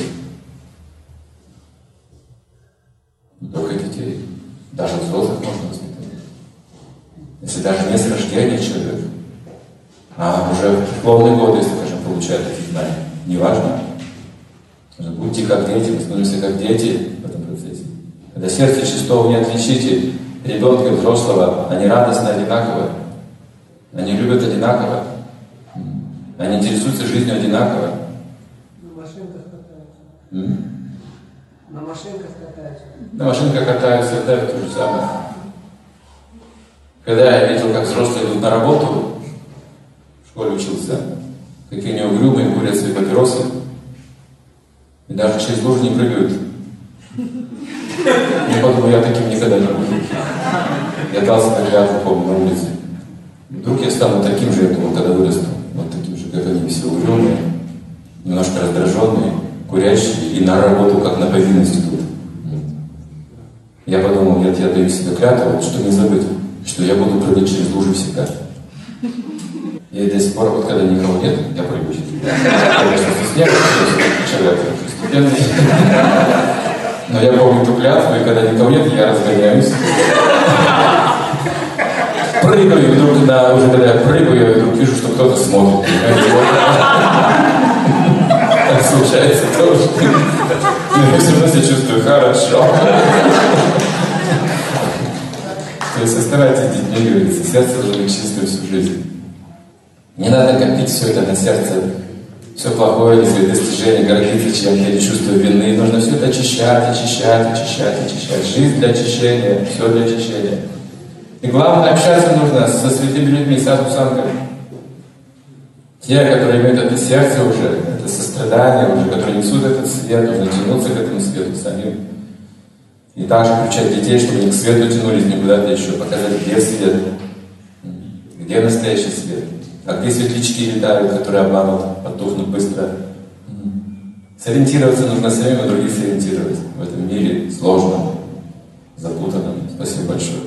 A: не только детей, даже взрослых можно воспитывать. Если даже не с рождения человека, а уже в преклонные годы, если, скажем, получает такие знания, неважно. Будьте как дети, мы становимся как дети в этом процессе. Когда сердце чистого не отличите ребенка и взрослого, они радостны одинаково, они любят одинаково, они интересуются жизнью одинаково.
E: На машинках катаются. На машинках катаются.
A: На машинках катаются, да, то же самое. Когда я видел, как взрослые идут на работу, в школе учился, какие они угрюмые, курят свои папиросы, и даже через лужу не прыгают. Я подумал, я таким никогда не буду. Я дался на клятву, помню, на улице. Вдруг я стану таким же, я думал, когда вырасту. Вот таким же, как они, все угрюмые, немножко раздраженные, курящие, и на работу, как на повинность идут. Я подумал, нет, я даю себе клятву, что не забыть, что я буду прыгать через лужи всегда. И до сих пор, вот когда никого нет, я прыгаю через лужи. Конечно, здесь нет человека, постепенный. Но я помню эту клятву, и когда никого нет, я разгоняюсь. Прыгаю, и вдруг, уже когда я прыгаю, я вдруг вижу, что кто-то смотрит. Так случается тоже. Я все равно себя чувствую хорошо. То есть оставайтесь детьми, говорится, сердце должно быть чистое всю жизнь. Не надо копить все это на сердце, все плохое, или свои достижения, гордиться чем-то, или чувство вины. Нужно все это очищать, очищать, очищать, очищать. Жизнь для очищения, все для очищения. И главное, общаться нужно со святыми людьми, саду самками. Те, которые имеют это сердце уже, это сострадание уже, которые несут этот свет, нужно тянуться к этому свету самим. И также включать детей, чтобы они к свету тянулись, не куда-то еще, показать, где свет, где настоящий свет, а где светлячки летают, которые обманут, потухнут быстро. Сориентироваться нужно самим, а других сориентировать в этом мире сложном, запутанном. Спасибо большое.